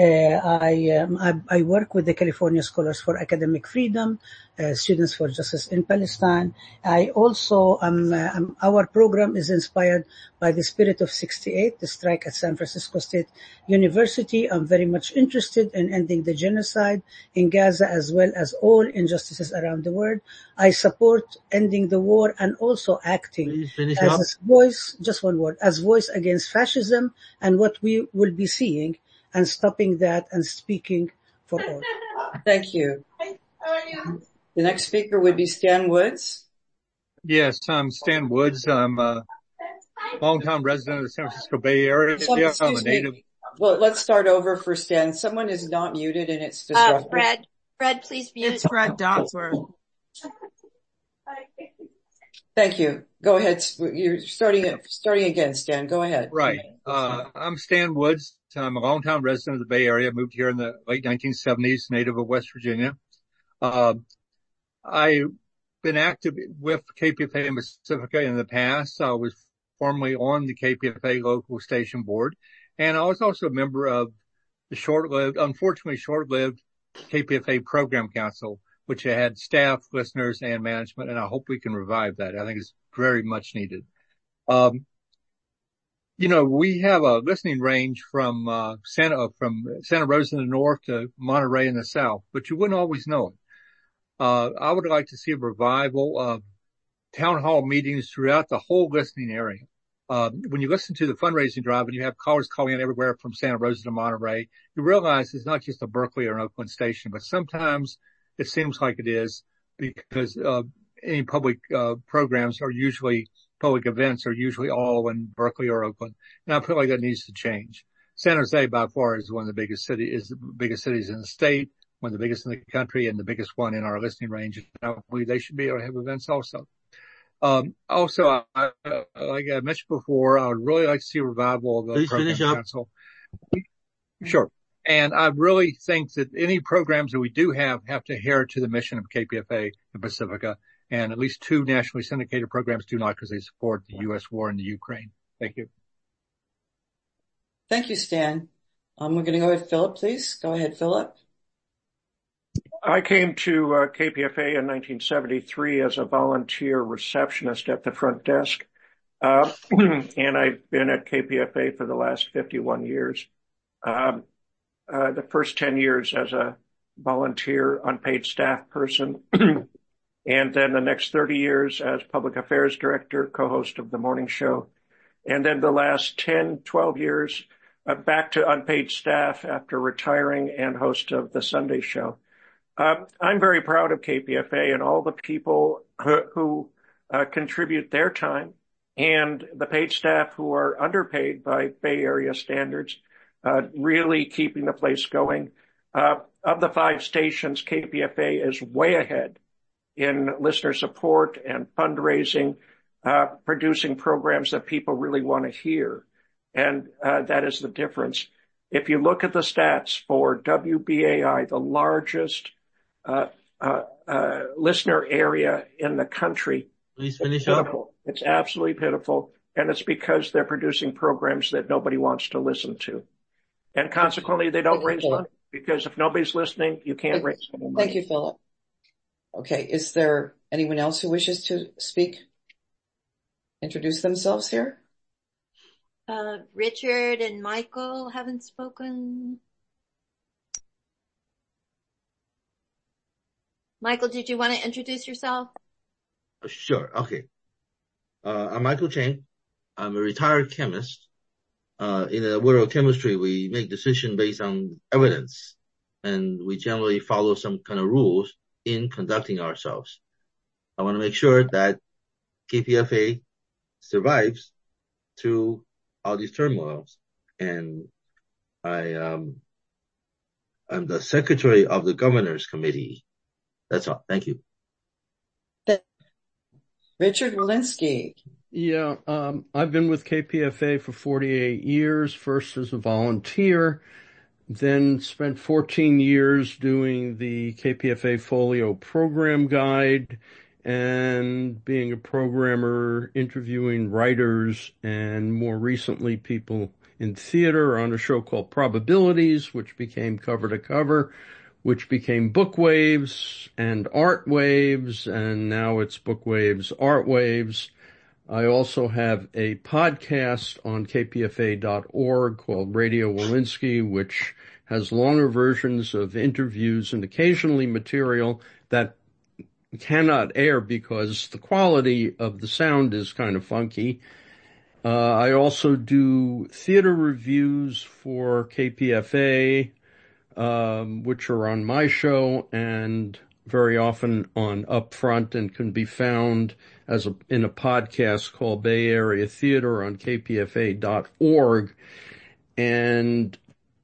I work with the California Scholars for Academic Freedom, Students for Justice in Palestine. I also our program is inspired by the spirit of 68, the strike at San Francisco State University. I'm very much interested in ending the genocide in Gaza as well as all injustices around the world. I support ending the war and also acting as a voice, just one word, as voice against fascism and what we will be seeing and stopping that and speaking for all. Thank you. The next speaker would be Stan Woods. Yes, I'm Stan Woods. I'm a longtime resident of the San Francisco Bay Area. I'm a native. Well, let's start over for Stan. Someone is not muted and it's disruptive. Fred, please mute. It's Fred Dodsworth. Thank you. Go ahead. You're starting again, Stan. Go ahead. Right. I'm Stan Woods. I'm a longtime resident of the Bay Area. Moved here in the late 1970s, native of West Virginia. I've been active with KPFA and Pacifica in the past. I was formerly on the KPFA local station board, and I was also a member of the unfortunately short-lived KPFA Program Council, which had staff, listeners, and management, and I hope we can revive that. I think it's very much needed. We have a listening range from Santa Rosa in the north to Monterey in the south, but you wouldn't always know it. I would like to see a revival of town hall meetings throughout the whole listening area. When you listen to the fundraising drive and you have callers calling in everywhere from Santa Rosa to Monterey, you realize it's not just a Berkeley or an Oakland station, but sometimes it seems like it is because any public programs are usually public events are usually all in Berkeley or Oakland. And I feel like that needs to change. San Jose by far is one of the biggest cities in the state, one of the biggest in the country, and the biggest one in our listening range. I believe they should be able to have events also. Also, like I mentioned before, I would really like to see a revival of the Program Council. Sure. And I really think that any programs that we do have to adhere to the mission of KPFA and Pacifica, and at least 2 nationally syndicated programs do not because they support the U.S. war in the Ukraine. Thank you. Thank you, Stan. We're going to go with Philip, please. Go ahead, Philip. I came to KPFA in 1973 as a volunteer receptionist at the front desk, and I've been at KPFA for the last 51 years. The first 10 years as a volunteer unpaid staff person, and then the next 30 years as public affairs director, co-host of the morning show, and then the last 10, 12 years back to unpaid staff after retiring and host of the Sunday show. I'm very proud of KPFA and all the people who contribute their time and the paid staff who are underpaid by Bay Area standards, really keeping the place going. Of the 5 stations, KPFA is way ahead in listener support and fundraising, producing programs that people really want to hear. And that is the difference. If you look at the stats for WBAI, the largest listener area in the country, please finish up. It's absolutely pitiful. And it's because they're producing programs that nobody wants to listen to. And consequently, they don't raise money. Because if nobody's listening, you can't raise any money. Thank you, Philip. Okay. Is there anyone else who wishes to speak? Introduce themselves here? Richard and Michael haven't spoken. Michael, did you want to introduce yourself? Sure. Okay. I'm Michael Chang. I'm a retired chemist. In the world of chemistry, we make decisions based on evidence, and we generally follow some kind of rules in conducting ourselves. I want to make sure that KPFA survives through all these turmoils. And I'm the secretary of the governors committee. That's all. Thank you. Richard Walensky. Yeah, I've been with KPFA for 48 years, first as a volunteer, then spent 14 years doing the KPFA Folio program guide and being a programmer, interviewing writers, and more recently people in theater on a show called Probabilities, which became Cover to Cover, which became Book Waves and Art Waves, and now it's Book Waves, Art Waves. I also have a podcast on kpfa.org called Radio Walensky, which has longer versions of interviews and occasionally material that cannot air because the quality of the sound is kind of funky. I also do theater reviews for KPFA, which are on my show and very often on Upfront and can be found in a podcast called Bay Area Theater on kpfa.org. And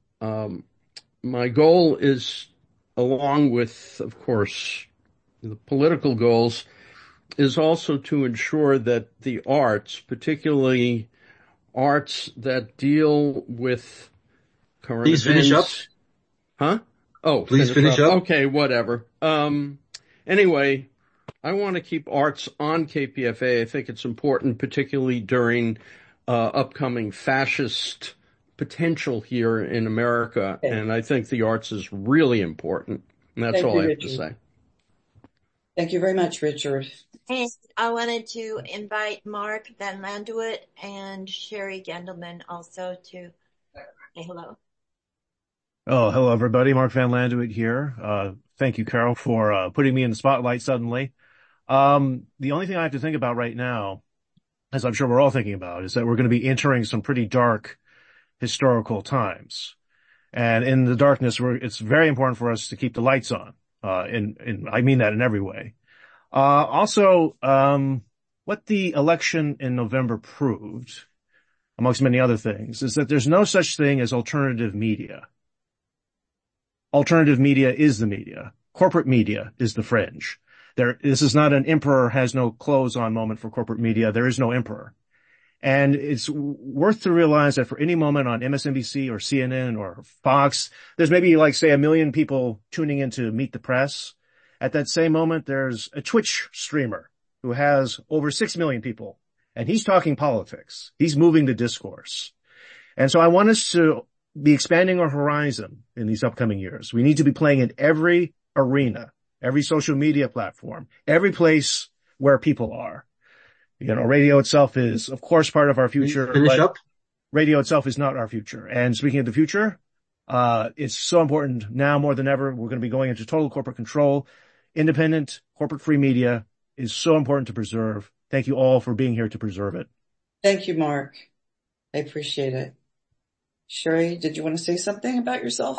my goal is, along with, of course, the political goals, is also to ensure that the arts, particularly arts that deal with current events. Please finish up. Huh? Oh, please finish up. Okay, whatever. Anyway, I want to keep arts on KPFA. I think it's important, particularly during upcoming fascist potential here in America. Okay. And I think the arts is really important. And that's all I have to say. Thank you very much, Richard. And I wanted to invite Mark Van Landuit and Sherry Gendelman also to say hello. Oh, hello, everybody. Mark Van Landuit here. Thank you, Carol, for putting me in the spotlight suddenly. The only thing I have to think about right now, as I'm sure we're all thinking about, is that we're going to be entering some pretty dark historical times. And in the darkness, it's very important for us to keep the lights on. And I mean that in every way. Also, what the election in November proved, amongst many other things, is that there's no such thing as alternative media. Alternative media is the media. Corporate media is the fringe. This is not an emperor has no clothes on moment for corporate media. There is no emperor. And it's worth to realize that for any moment on MSNBC or CNN or Fox, there's maybe say 1 million people tuning in to Meet the Press. At that same moment, there's a Twitch streamer who has over 6 million people, and he's talking politics. He's moving the discourse. And so I want us to be expanding our horizon in these upcoming years. We need to be playing in every arena, every social media platform, every place where people are. Radio itself is, of course, part of our future, but radio itself is not our future. And speaking of the future, it's so important now more than ever. We're going to be going into total corporate control. Independent, corporate-free media is so important to preserve. Thank you all for being here to preserve it. Thank you, Mark. I appreciate it. Sherry, did you want to say something about yourself?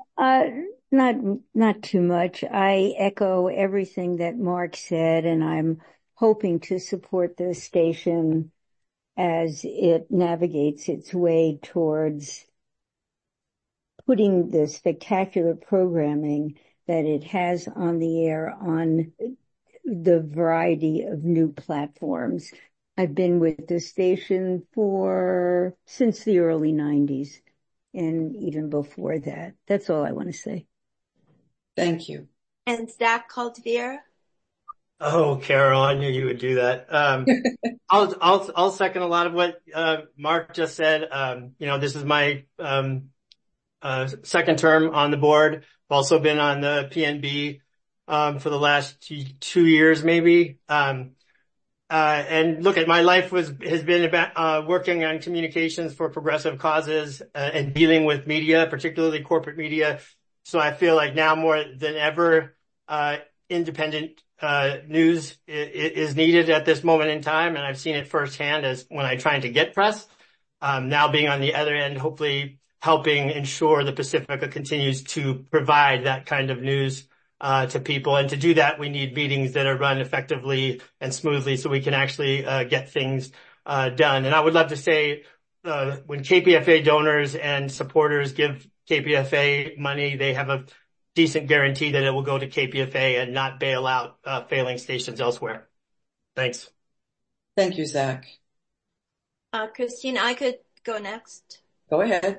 Not too much. I echo everything that Mark said, and I'm hoping to support the station as it navigates its way towards putting the spectacular programming that it has on the air on the variety of new platforms. I've been with the station since the early 90s and even before that. That's all I want to say. Thank you. And Zach Caldeira? Oh, Carol, I knew you would do that. I'll second a lot of what Mark just said. This is my second term on the board. I've also been on the PNB for the last 2 years, maybe. And look, my life has been about working on communications for progressive causes and dealing with media, particularly corporate media. So I feel like now more than ever, independent news is needed at this moment in time. And I've seen it firsthand as when I'm trying to get press. Now being on the other end, hopefully helping ensure the Pacifica continues to provide that kind of news to people. And to do that, we need meetings that are run effectively and smoothly so we can actually get things done. And I would love to say when KPFA donors and supporters give KPFA money, they have a decent guarantee that it will go to KPFA and not bail out failing stations elsewhere. Thanks. Thank you, Zach. Christine, I could go next. Go ahead.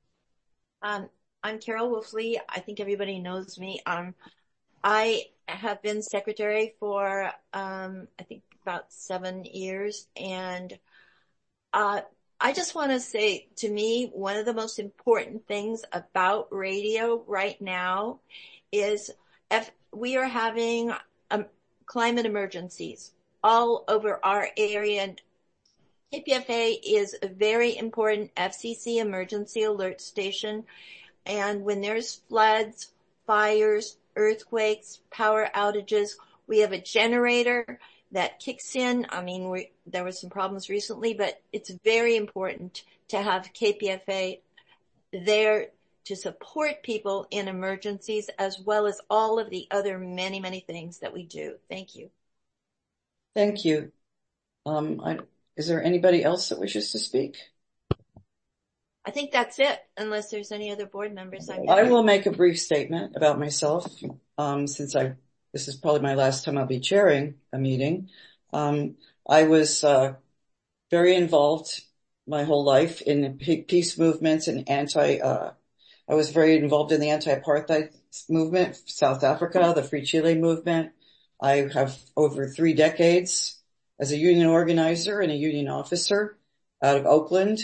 I'm Carol Wolfley. I think everybody knows me. I have been secretary for, I think about 7 years. And, I just want to say, to me, one of the most important things about radio right now is we are having climate emergencies all over our area. And KPFA is a very important FCC emergency alert station. And when there's floods, fires, earthquakes, power outages, we have a generator that kicks in. I mean, there were some problems recently, but it's very important to have KPFA there to support people in emergencies, as well as all of the other many, many things that we do. Thank you. Thank you. Is there anybody else that wishes to speak? I think that's it, unless there's any other board members. I will make a brief statement about myself, since this is probably my last time I'll be chairing a meeting. I was very involved my whole life in peace movements and I was very involved in the anti-apartheid movement, South Africa, the Free Chile movement. I have over 3 decades as a union organizer and a union officer out of Oakland,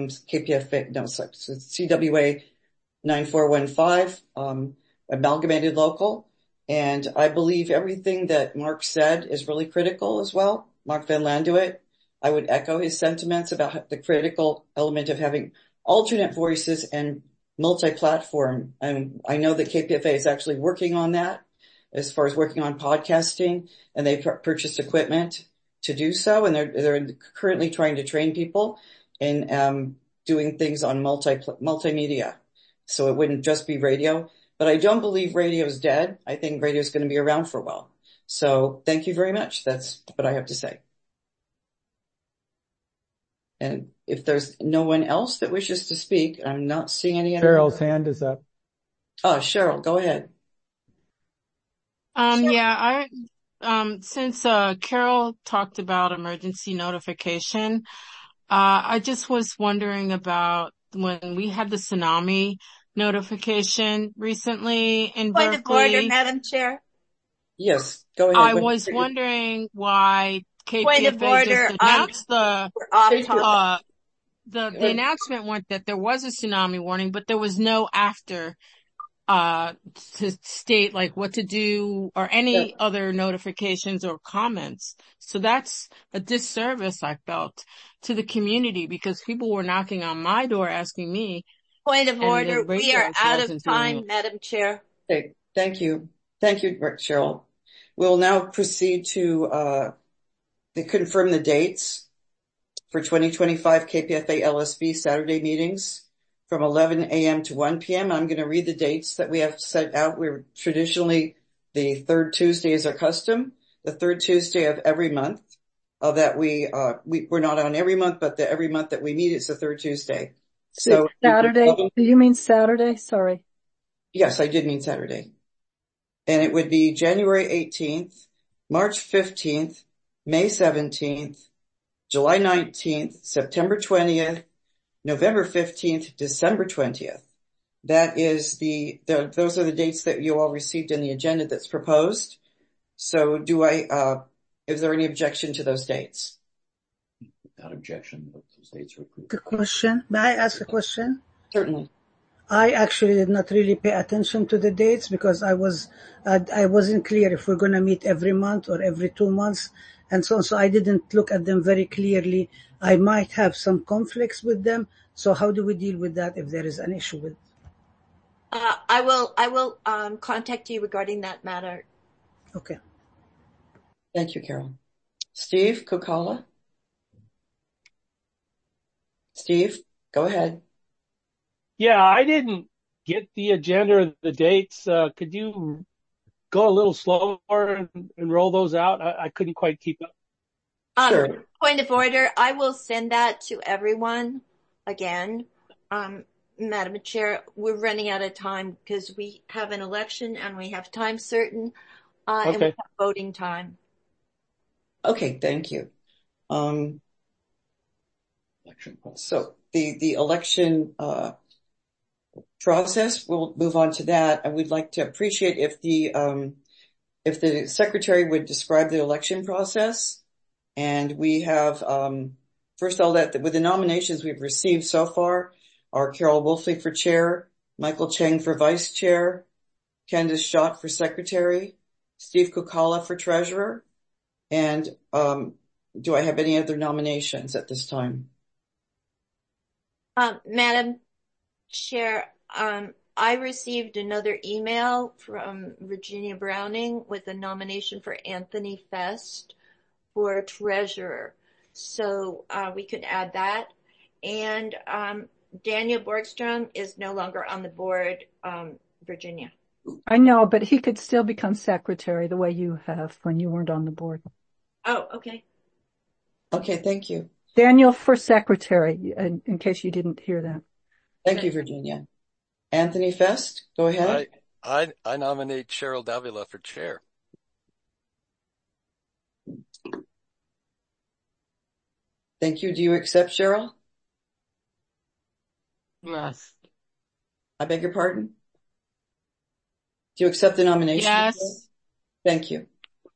CWA 9415, amalgamated local. And I believe everything that Mark said is really critical as well. Mark Van Landuit, I would echo his sentiments about the critical element of having alternate voices and multi-platform. And I know that KPFA is actually working on that as far as working on podcasting, and they purchased equipment to do so. And they're currently trying to train people in doing things on multimedia. So it wouldn't just be radio. But I don't believe radio is dead. I think radio is going to be around for a while. So thank you very much. That's what I have to say. And if there's no one else that wishes to speak, I'm not seeing any other. Cheryl's hand is up. Oh, Cheryl, go ahead. Yeah, since Carol talked about emergency notification, I just was wondering about when we had the tsunami notification recently in Berkeley. Point of order, Madam Chair. Yes, go ahead. I was wondering why KPFA just announced the announcement went that there was a tsunami warning, but there was no after to state like what to do or any other notifications or comments. So that's a disservice, I felt, to the community, because people were knocking on my door asking me. Point of order. We are out of time, Madam Chair. Okay, thank you. Thank you, Cheryl. We'll now proceed to confirm the dates for 2025 KPFA LSB Saturday meetings from 11 a.m. to 1 p.m. I'm going to read the dates that we have set out. We're traditionally the third Tuesday is our custom, the third Tuesday of every month. That we're not on every month, but every month that we meet, it's the third Tuesday. So Saturday? Do you mean Saturday? Sorry. Yes, I did mean Saturday. And it would be January 18th, March 15th, May 17th, July 19th, September 20th, November 15th, December 20th. That is those are the dates that you all received in the agenda that's proposed. So is there any objection to those dates? Without objection, those dates are approved. Good question. May I ask a question? Certainly. I actually did not really pay attention to the dates because I wasn't clear if we're going to meet every month or every 2 months and so on. So I didn't look at them very clearly. I might have some conflicts with them. So how do we deal with that if there is an issue with? I will contact you regarding that matter. Okay. Thank you, Carol. Steve Kukala. Steve, go ahead. Yeah, I didn't get the agenda or the dates. Could you go a little slower and roll those out? I couldn't quite keep up. Sure. Point of order. I will send that to everyone again. Madam Chair, we're running out of time because we have an election and we have time certain, and we have voting time. Okay, thank you. So the election process, we'll move on to that. I would like to appreciate if the secretary would describe the election process. And we have, first I'll let, with the nominations we've received so far are Carol Wolfley for chair, Michael Cheng for vice chair, Candace Schott for secretary, Steve Kukala for treasurer. And do I have any other nominations at this time? Madam Chair, I received another email from Virginia Browning with a nomination for Anthony Fest for treasurer. So we could add that. And Daniel Borgstrom is no longer on the board, Virginia. I know, but he could still become secretary the way you have when you weren't on the board. Oh, okay. Okay, thank you. Daniel for secretary, in case you didn't hear that. Thank you, Virginia. Anthony Fest, go ahead. I nominate Cheryl Davila for chair. Thank you. Do you accept, Cheryl? Yes. I beg your pardon? Do you accept the nomination? Yes. Thank you.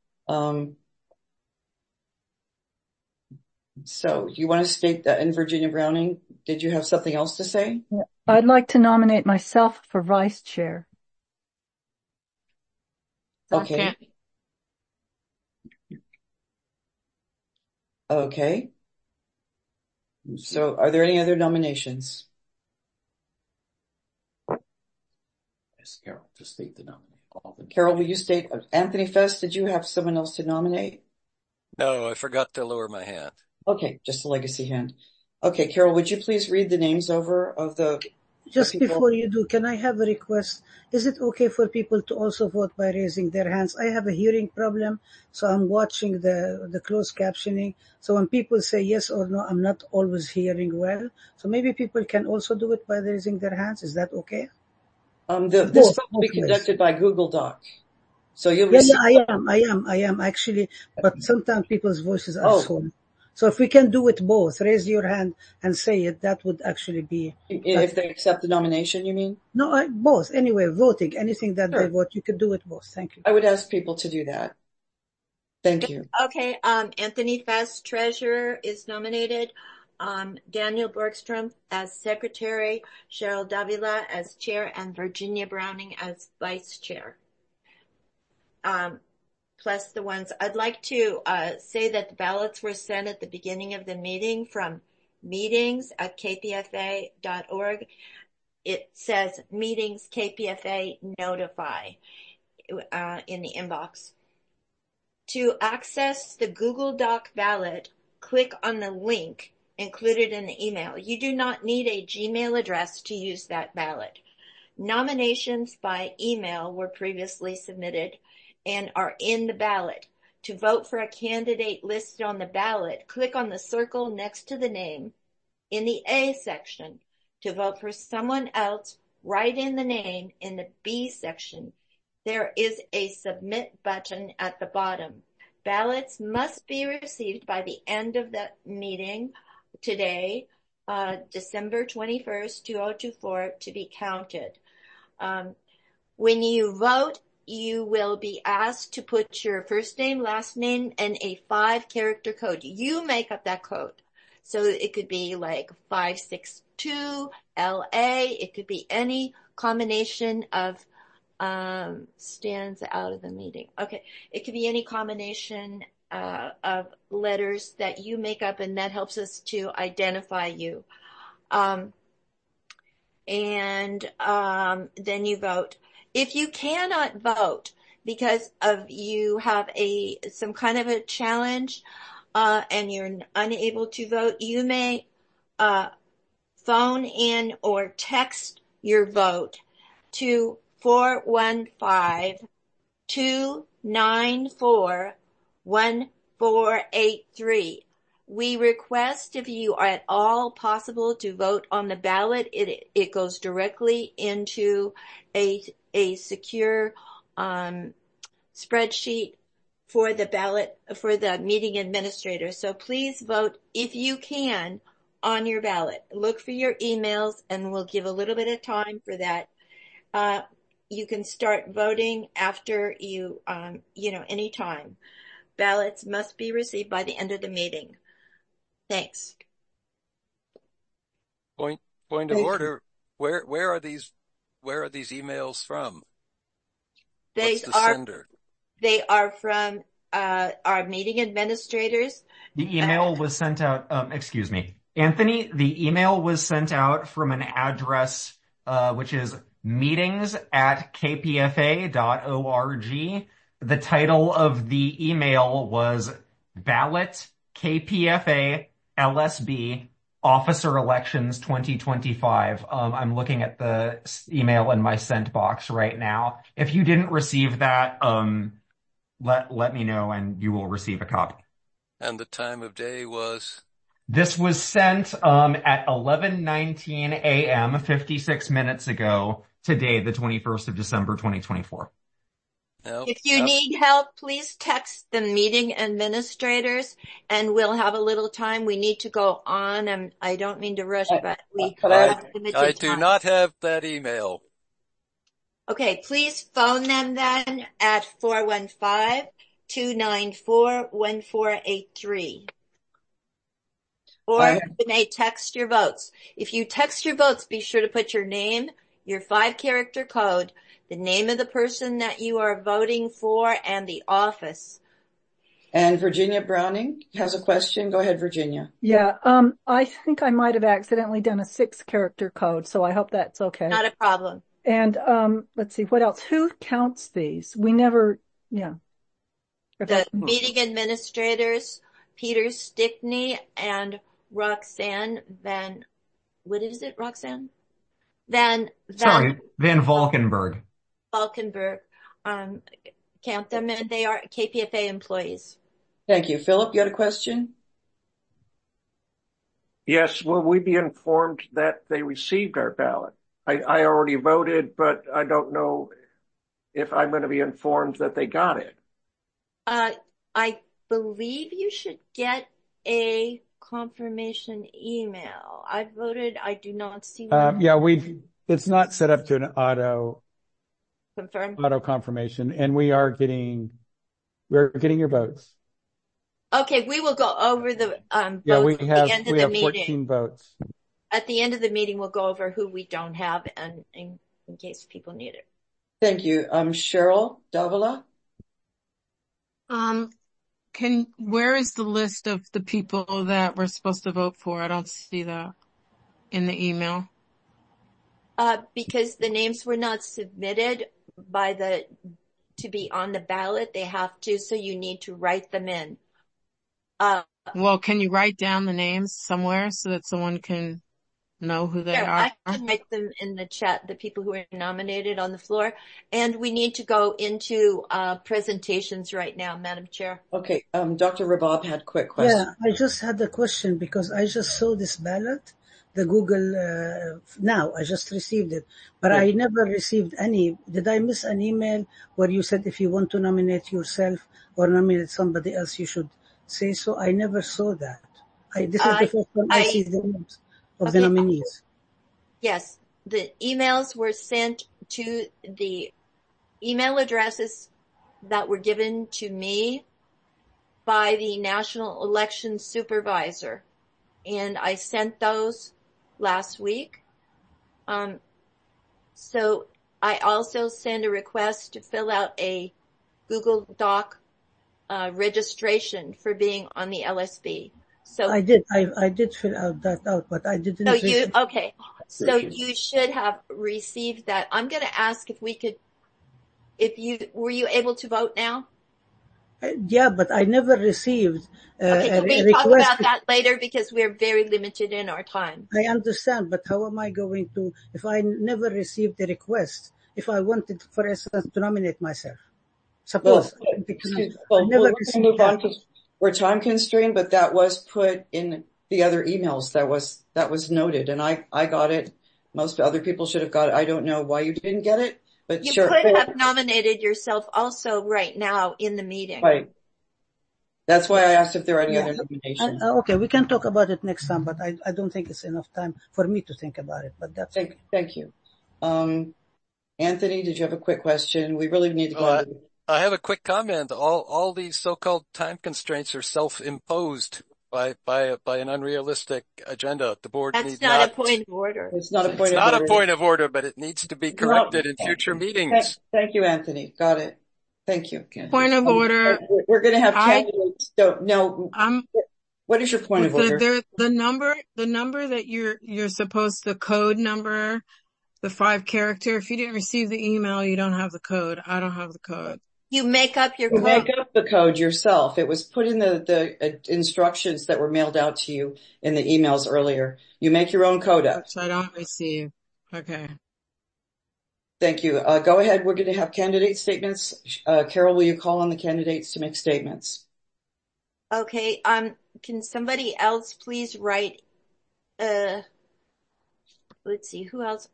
So you want to state that in Virginia Browning, did you have something else to say? Yeah. I'd like to nominate myself for vice chair. Okay. Okay. So are there any other nominations? Yes, Carol, to state the nominee. Carol, will you state, Anthony Fest, did you have someone else to nominate? No, I forgot to lower my hand. Okay, just a legacy hand. Okay, Carol, would you please read the names over of the Just before you do, can I have a request? Is it okay for people to also vote by raising their hands? I have a hearing problem, so I'm watching the closed captioning. So when people say yes or no, I'm not always hearing well. So maybe people can also do it by raising their hands. Is that okay? This will be conducted by Google Doc. So you'll receive. I am actually, but sometimes people's voices are so. So if we can do it both, raise your hand and say it, that would actually be. If they accept the nomination, you mean? No, both. Anyway, voting, anything that they vote, you could do it both. Thank you. I would ask people to do that. Thank you. Okay, Anthony Fest, treasurer, is nominated. Daniel Borgstrom as secretary, Cheryl Davila as chair, and Virginia Browning as vice chair. Plus the ones, I'd like to say that the ballots were sent at the beginning of the meeting from meetings@kpfa.org. It says meetings KPFA notify in the inbox. To access the Google Doc ballot, click on the link included in the email. You do not need a Gmail address to use that ballot. Nominations by email were previously submitted and are in the ballot. To vote for a candidate listed on the ballot, click on the circle next to the name in the A section. To vote for someone else, write in the name in the B section. There is a submit button at the bottom. Ballots must be received by the end of the meeting today, December 21st, 2024, to be counted. When you vote, you will be asked to put your first name, last name, and a 5-character code. You make up that code. So it could be like 562 LA. It could be any combination of stands out of the meeting. Okay. It could be any combination of letters that you make up, and that helps us to identify you. And then you vote. If you cannot vote, because of you have some kind of a challenge, and you're unable to vote, you may, phone in or text your vote to 415-294-1483. We request if you are at all possible to vote on the ballot. It goes directly into a secure spreadsheet for the ballot for the meeting administrator. So please vote if you can on your ballot. Look for your emails, and we'll give a little bit of time for that. You can start voting after you any time. Ballots must be received by the end of the meeting. Thanks. Point of order. Where are these emails from? What's the sender? They are from our meeting administrators. The email was sent out, excuse me, Anthony, the email was sent out from an address, which is meetings@kpfa.org. The title of the email was Ballot KPFA LSB Officer Elections 2025. I'm looking at the email in my sent box right now. If you didn't receive that, let me know and you will receive a copy. And the time of day was? This was sent at 11:19 a.m. 56 minutes ago, today, the 21st of December, 2024. If you need help, please text the meeting administrators, and we'll have a little time. We need to go on, and I don't mean to rush, but we have limited time. I do not have that email. Okay, please phone them then at 415-294-1483. Or you may text your votes. If you text your votes, be sure to put your name, your 5-character code, the name of the person that you are voting for, and the office. And Virginia Browning has a question. Go ahead, Virginia. Yeah, I think I might have accidentally done a 6-character code, so I hope that's okay. Not a problem. And let's see, what else? Who counts these? We never, yeah. The meeting administrators, Peter Stickney and Roxanne Van, what is it, Roxanne? Van Valkenburg. Valkenburg, count them, and they are KPFA employees. Thank you. Philip, you had a question? Yes, will we be informed that they received our ballot? I already voted, but I don't know if I'm going to be informed that they got it. I believe you should get a confirmation email. I voted. I do not see one. Yeah, it's not set up to an auto confirmation, and we're getting your votes. Okay, we will go over the votes we at the end of the meeting. 14 votes. At the end of the meeting, we'll go over who we don't have, and in case people need it. Thank you. Cheryl Davila. Where is the list of the people that we're supposed to vote for? I don't see that in the email. Because the names were not submitted to be on the ballot. They have to, so you need to write them in. Well, can you write down the names somewhere so that someone can know who they are? I can write them in the chat, the people who are nominated on the floor. And we need to go into presentations right now, Madam Chair. Okay, Dr. Rabab had a quick question. Yeah, I just had a question because I just saw this ballot, the Google, now, I just received it, but I never received any. Did I miss an email where you said if you want to nominate yourself or nominate somebody else, you should say so? I never saw that. This is the first time I see the names of the nominees. Yes, the emails were sent to the email addresses that were given to me by the National Election Supervisor, and I sent those last week. So I also sent a request to fill out a Google Doc registration for being on the LSB. So I did fill out, but I didn't. So you should have received that. I'm going to ask if were you able to vote now? Yeah, but I never received Okay, a can we request. talk about that later because we're very limited in our time? I understand, but how am I going to, if I never received a request, if I wanted, for instance, to nominate myself? Suppose. We're going to move on because we're time constrained, but that was put in the other emails. That was noted, and I got it. Most other people should have got it. I don't know why you didn't get it, but You sure. could have nominated yourself also right now in the meeting. Right. That's why I asked if there are any other nominations. Okay, we can talk about it next time, but I don't think it's enough time for me to think about it. But that's Thank you. Anthony, did you have a quick question? We really need to go into I have a quick comment. All these so-called time constraints are self-imposed by an unrealistic agenda. The board needs not a point of order. It's not a point of order. It's not a point of order, but it needs to be corrected in future meetings. Thank you, Anthony. Got it. Thank you. Point of order. We're going to have candidates. What is your point of order? The number that you're supposed, the code number, the 5-character. If you didn't receive the email, you don't have the code. I don't have the code. You make up your code. You make up the code yourself. It was put in the instructions that were mailed out to you in the emails earlier. You make your own code up. Which I don't receive. Okay. Thank you. Go ahead. We're going to have candidate statements. Carol, will you call on the candidates to make statements? Okay. Can somebody else please write, let's see, who else?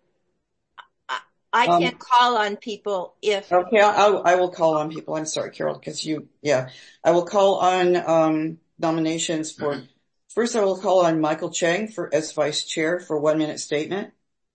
I can't call on people if... Okay, I will call on people. I'm sorry, Carol, because I will call on nominations for... First, I will call on Michael Chang as vice chair for 1-minute statement.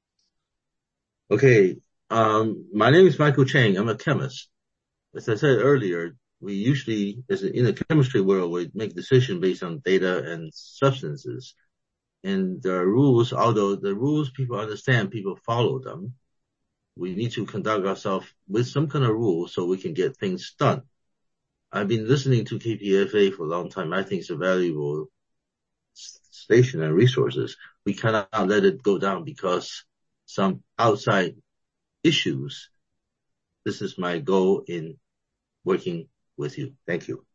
Okay. My name is Michael Chang. I'm a chemist. As I said earlier, we usually, in the chemistry world, we make decisions based on data and substances. And there are rules, although the rules people understand, people follow them. We need to conduct ourselves with some kind of rules so we can get things done. I've been listening to KPFA for a long time. I think it's a valuable station and resources. We cannot let it go down because some outside issues. This is my goal in working with you. Thank you.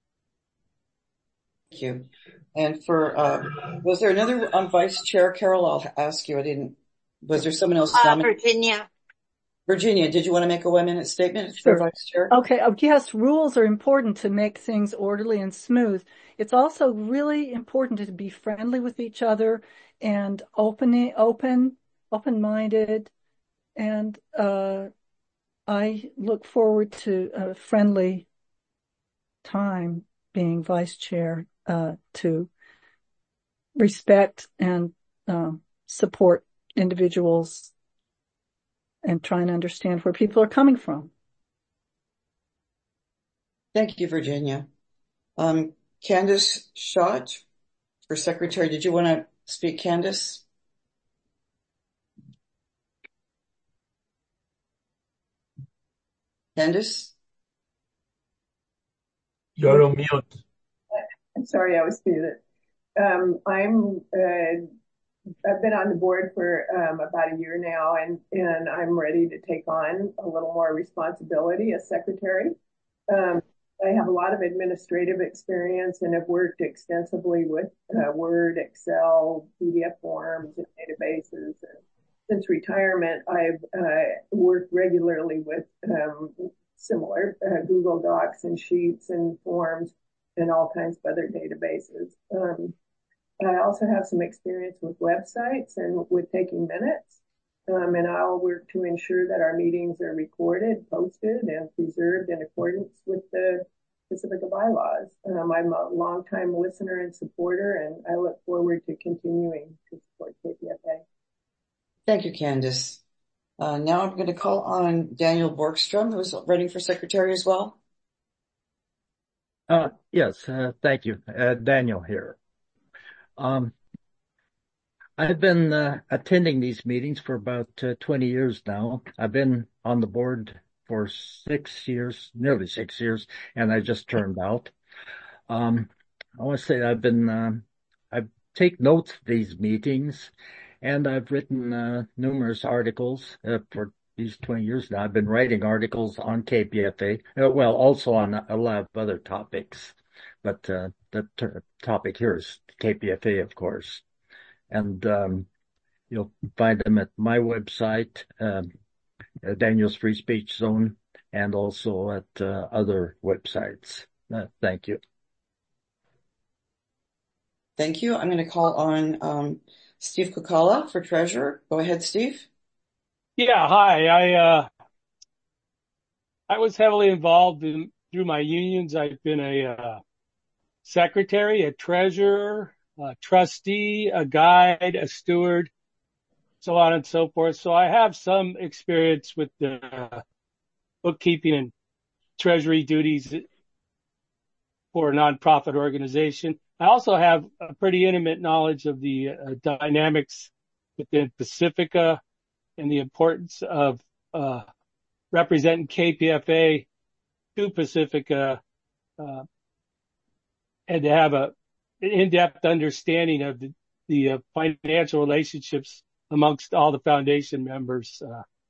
Thank you. And was there another vice chair? Carol, I'll ask you. Was there someone else? Virginia, did you want to make a 1-minute statement? Sure. Vice Chair? Okay. Yes, rules are important to make things orderly and smooth. It's also really important to be friendly with each other and open-minded. And I look forward to a friendly time being vice chair to respect and support individuals and trying to understand where people are coming from. Thank you, Virginia. Candace Schott for secretary. Did you want to speak, Candace? Candace? You're on mute. I'm sorry, I was muted. I've been on the board for about a year now, and I'm ready to take on a little more responsibility as secretary. I have a lot of administrative experience and have worked extensively with Word, Excel, PDF forms, and databases. And since retirement, I've worked regularly with similar Google Docs and Sheets and forms and all kinds of other databases. I also have some experience with websites and with taking minutes. And I'll work to ensure that our meetings are recorded, posted, and preserved in accordance with the Pacifica bylaws. I'm a longtime listener and supporter, and I look forward to continuing to support KPFA. Thank you, Candace. Now I'm going to call on Daniel Borgstrom, who's running for secretary as well. Yes, thank you. Daniel here. I've been attending these meetings for about 20 years now. I've been on the board for 6 years, nearly 6 years, and I just turned out. I want to say I take notes of these meetings, and I've written numerous articles for these 20 years now, I've been writing articles on KPFA, well, also on a lot of other topics, but the topic here is KPFA, of course. And you'll find them at my website, Daniel's Free Speech Zone, and also at other websites. Thank you. Thank you. I'm going to call on Steve Kokala for treasurer. Go ahead, Steve. Yeah, hi. I was heavily involved through my unions. I've been a secretary, a treasurer, a trustee, a guide, a steward, so on and so forth. So I have some experience with the bookkeeping and treasury duties for a nonprofit organization. I also have a pretty intimate knowledge of the dynamics within Pacifica and the importance of representing KPFA to Pacifica, and to have an in-depth understanding of the financial relationships amongst all the foundation members.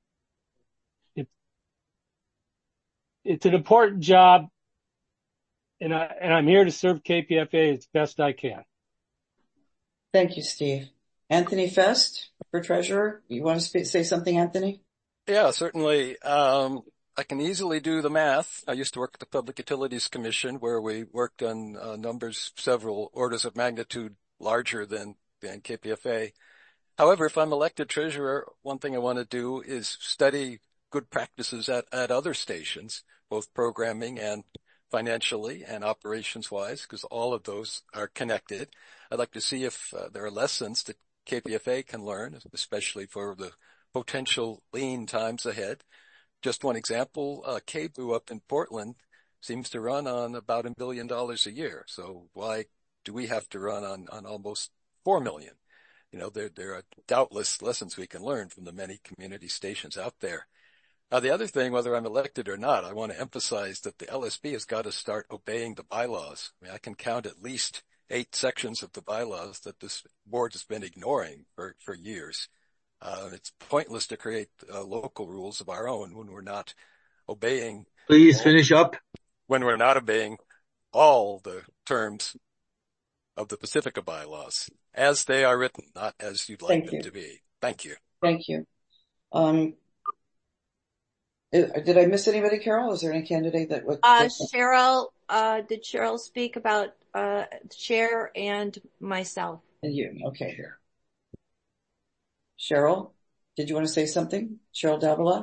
It's an important job, and I'm here to serve KPFA as best I can. Thank you, Steve. Anthony Fest for treasurer. You want to say something, Anthony? Yeah, certainly. I can easily do the math. I used to work at the Public Utilities Commission, where we worked on numbers several orders of magnitude larger than KPFA. However, if I'm elected treasurer, one thing I want to do is study good practices at other stations, both programming and financially and operations-wise, because all of those are connected. I'd like to see if there are lessons that KPFA can learn, especially for the potential lean times ahead. Just one example, KBOO up in Portland seems to run on about $1 billion a year. So why do we have to run on almost $4 million? You know, there are doubtless lessons we can learn from the many community stations out there. The other thing, whether I'm elected or not, I want to emphasize that the LSB has got to start obeying the bylaws. I mean, I can count at least 8 sections of the bylaws that this board has been ignoring for years. It's pointless to create local rules of our own when we're not obeying. Please finish up. When we're not obeying all the terms of the Pacifica bylaws as they are written, not as you'd like them to be. Thank you. Thank you. Did I miss anybody, Carol? Is there any candidate that would? Cheryl, did Cheryl speak about the chair and myself? And you. Okay, here. Cheryl, did you want to say something? Cheryl Davila?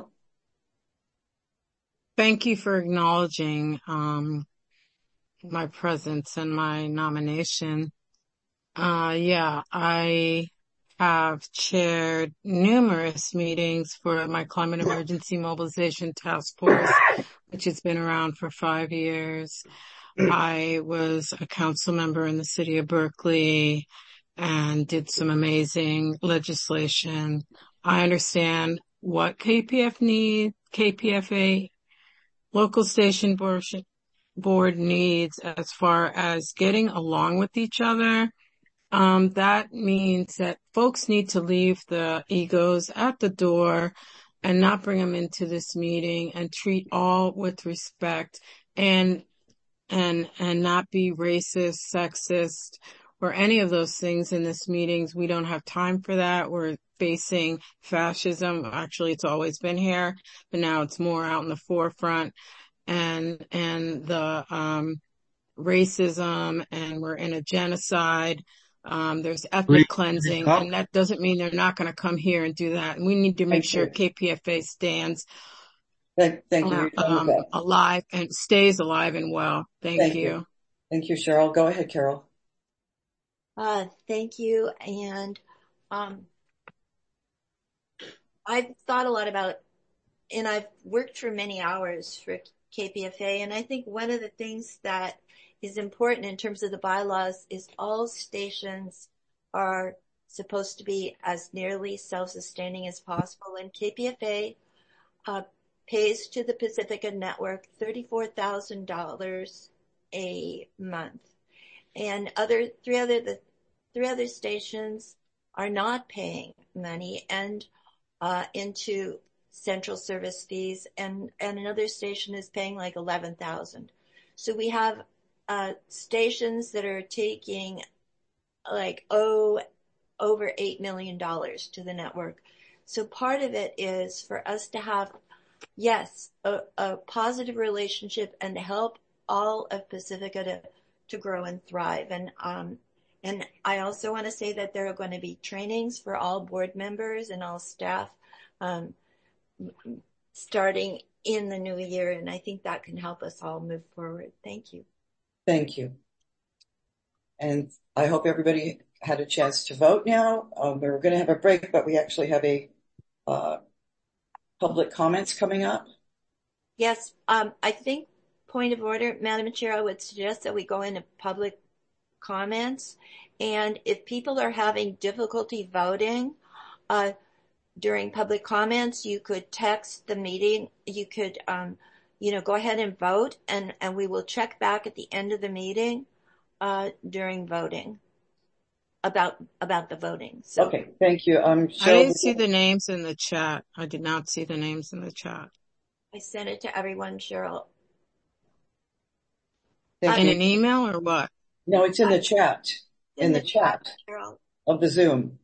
Thank you for acknowledging my presence and my nomination. Yeah, I have chaired numerous meetings for my Climate Emergency Mobilization Task Force, which has been around for 5 years. I was a council member in the city of Berkeley and did some amazing legislation. I understand what KPFA local station board needs as far as getting along with each other. That means that folks need to leave the egos at the door and not bring them into this meeting and treat all with respect and not be racist, sexist, or any of those things in this meetings. We don't have time for that. We're facing fascism. Actually, it's always been here, but now it's more out in the forefront. And the racism, and we're in a genocide. There's ethnic cleansing, and that doesn't mean they're not going to come here and do that. And we need to make sure KPFA stands alive and stays alive and well. Thank you. Thank you, Cheryl. Go ahead, Carol. Thank you. And I've thought a lot about, and I've worked for many hours for KPFA, and I think one of the things that is important in terms of the bylaws is all stations are supposed to be as nearly self-sustaining as possible, and KPFA pays to the Pacifica Network $34,000 a month, and three other stations are not paying money and into central service fees, and another station is paying like $11,000. So we have stations that are taking like over $8 million to the network. So part of it is for us to have, yes, a positive relationship and to help all of Pacifica to grow and thrive. And I also want to say that there are going to be trainings for all board members and all staff starting in the new year. And I think that can help us all move forward. Thank you. Thank you. And I hope everybody had a chance to vote now. We were going to have a break, but we actually have a public comments coming up. Yes, I think, point of order, Madam Chair, I would suggest that we go into public comments. And if people are having difficulty voting during public comments, you could text the meeting. You could, go ahead and vote, and we will check back at the end of the meeting during voting about the voting. So. Okay, thank you. I didn't see the names in the chat. I did not see the names in the chat. I sent it to everyone, Cheryl. In an email or what? No, it's in the chat. In the chat of the Zoom.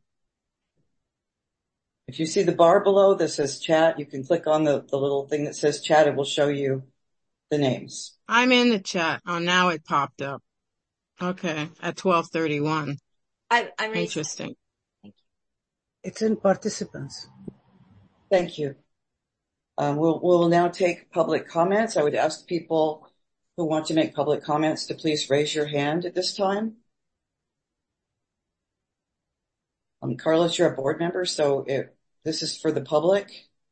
If you see the bar below that says chat, you can click on the little thing that says chat. It will show you the names. I'm in the chat. Oh, now it popped up. Okay, at 12:31. I'm interesting. Thank you. It's in participants. Thank you. We'll now take public comments. I would ask people who want to make public comments to please raise your hand at this time. Carlos, you're a board member, so this is for the public.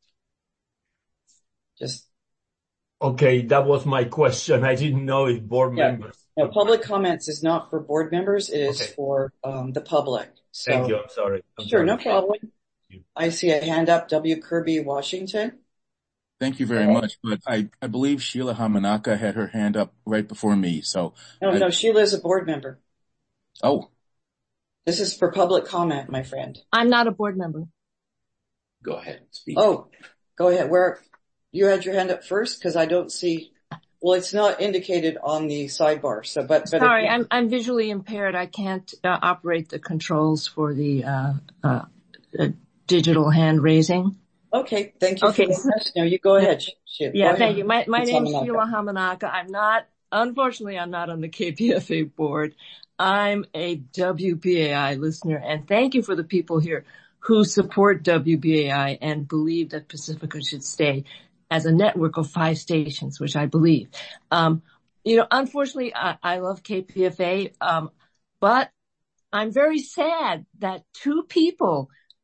Okay, that was my question. I didn't know if board members. No, public comments is not for board members. It is for the public. So, thank you. I'm sorry. Sure, no problem. I see a hand up, W. Kirby, Washington. Thank you very much. But I believe Sheila Hamanaka had her hand up right before me. So No, Sheila is a board member. Oh. This is for public comment, my friend. I'm not a board member. Go ahead. Speak. Oh, go ahead. Where you had your hand up first? Because I don't see. Well, it's not indicated on the sidebar. So, but sorry, I'm visually impaired. I can't operate the controls for the digital hand raising. Okay, thank you for the question. No, you go ahead. Yeah, thank you. My name is Sheila Hamanaka. Unfortunately, I'm not on the KPFA board. I'm a WBAI listener, and thank you for the people here who support WBAI and believe that Pacifica should stay as a network of 5 stations, which I believe. Unfortunately, I love KPFA, but I'm very sad that 2 people,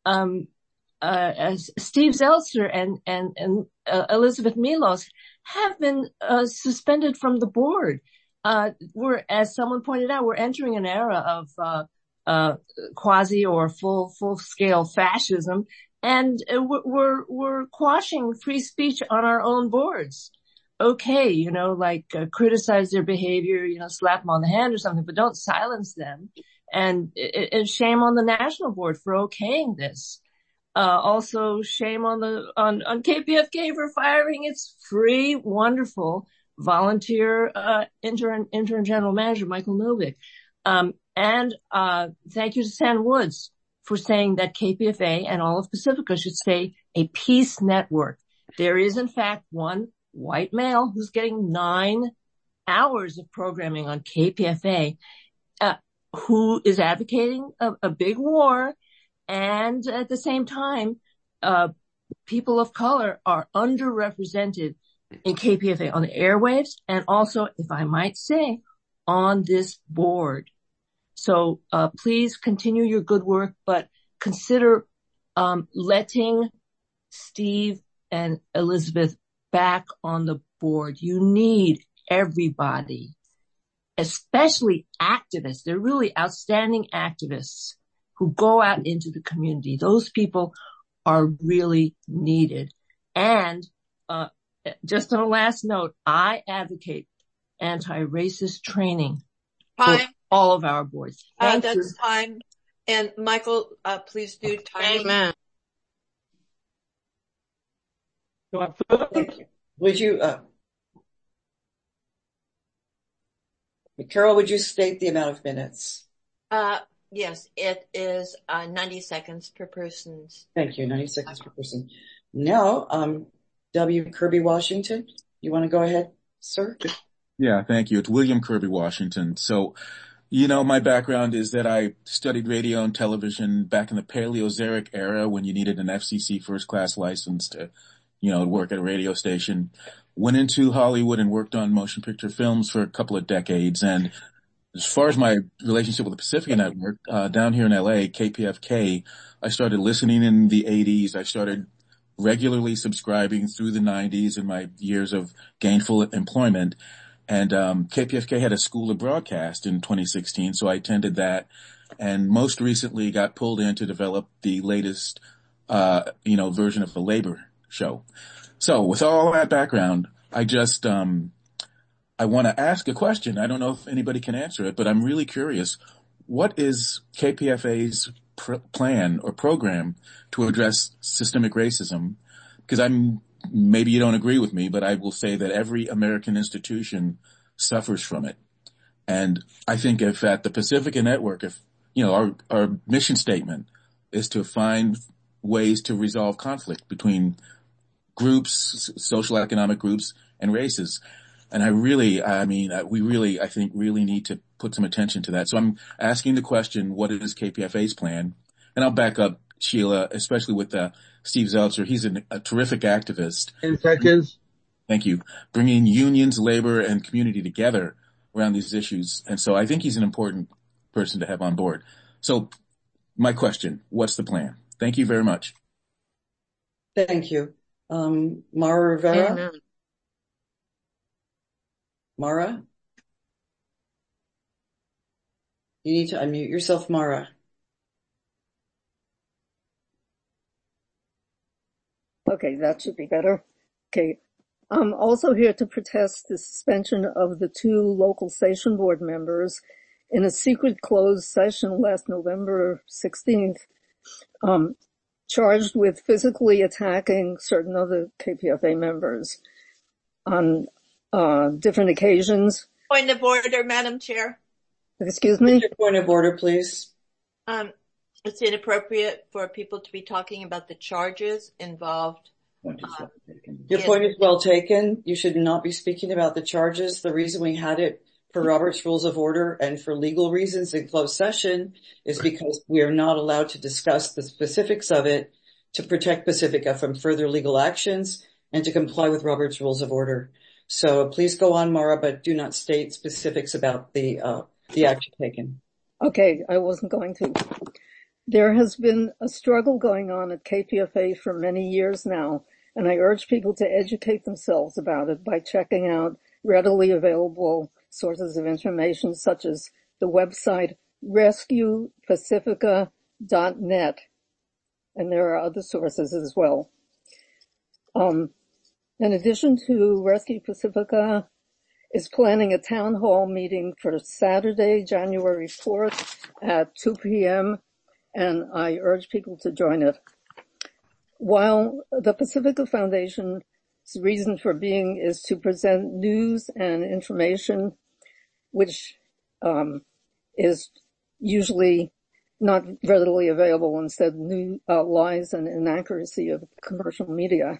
Steve Zeltzer and Elizabeth Milos, have been suspended from the board. As someone pointed out, we're entering an era of quasi or full scale fascism, and we're quashing free speech on our own boards. Okay, criticize their behavior, slap them on the hand or something, but don't silence them. And shame on the national board for okaying this. Also shame on KPFK for firing its free, wonderful volunteer interim general manager Michael Novick. And thank you to San Woods for saying that KPFA and all of Pacifica should stay a peace network. There is in fact one white male who's getting 9 hours of programming on KPFA, who is advocating a big war, and at the same time, people of color are underrepresented in KPFA on the airwaves, and also, if I might say, on this board. So please continue your good work, but consider letting Steve and Elizabeth back on the board. You need everybody, especially activists. They're really outstanding activists who go out into the community. Those people are really needed. And just on a last note, I advocate anti-racist training for all of our boards. That's time. And Michael, please do time. Amen. Thank you. Would you, Carol, would you state the amount of minutes? Yes, it is 90 seconds per person. Thank you. 90 seconds per person. Now, W. Kirby Washington, you want to go ahead, sir? Yeah, thank you. It's William Kirby Washington. So, my background is that I studied radio and television back in the Paleozoic era when you needed an FCC first class license to, work at a radio station. Went into Hollywood and worked on motion picture films for a couple of decades. And as far as my relationship with the Pacifica Network, down here in LA, KPFK, I started listening in the 80s. I started regularly subscribing through the 90s in my years of gainful employment. And KPFK had a school of broadcast in 2016, so I attended that. And most recently got pulled in to develop the latest, version of the labor show. So with all that background, I just I want to ask a question. I don't know if anybody can answer it, but I'm really curious. What is KPFA's plan or program to address systemic racism? Because maybe you don't agree with me, but I will say that every American institution suffers from it. And I think if at the Pacifica Network, our mission statement is to find ways to resolve conflict between groups, social economic groups, and races. And we really need to put some attention to that. So I'm asking the question, what is KPFA's plan? And I'll back up Sheila, especially with Steve Zeltzer. He's a terrific activist. 10 seconds. Thank you. Bringing unions, labor, and community together around these issues. And so I think he's an important person to have on board. So my question, what's the plan? Thank you very much. Thank you. Mara Rivera? Amen. Mara? You need to unmute yourself, Mara. Okay, that should be better. Okay. I'm also here to protest the suspension of the 2 local station board members in a secret closed session last November 16th, charged with physically attacking certain other KPFA members on different occasions. Point of order, Madam Chair. Excuse me? Point of order, please. It's inappropriate for people to be talking about the charges involved. Your point is well taken. You should not be speaking about the charges. The reason we had it for Robert's Rules of Order and for legal reasons in closed session is because we are not allowed to discuss the specifics of it to protect Pacifica from further legal actions and to comply with Robert's Rules of Order. So please go on, Mara, but do not state specifics about the action taken. Okay, I wasn't going to. There has been a struggle going on at KPFA for many years now, and I urge people to educate themselves about it by checking out readily available sources of information such as the website rescuepacifica.net, and there are other sources as well. In addition to Rescue Pacifica is planning a town hall meeting for Saturday, January 4th at 2 p.m., and I urge people to join it. While the Pacifica Foundation's reason for being is to present news and information, which is usually not readily available, instead new lies and inaccuracy of commercial media.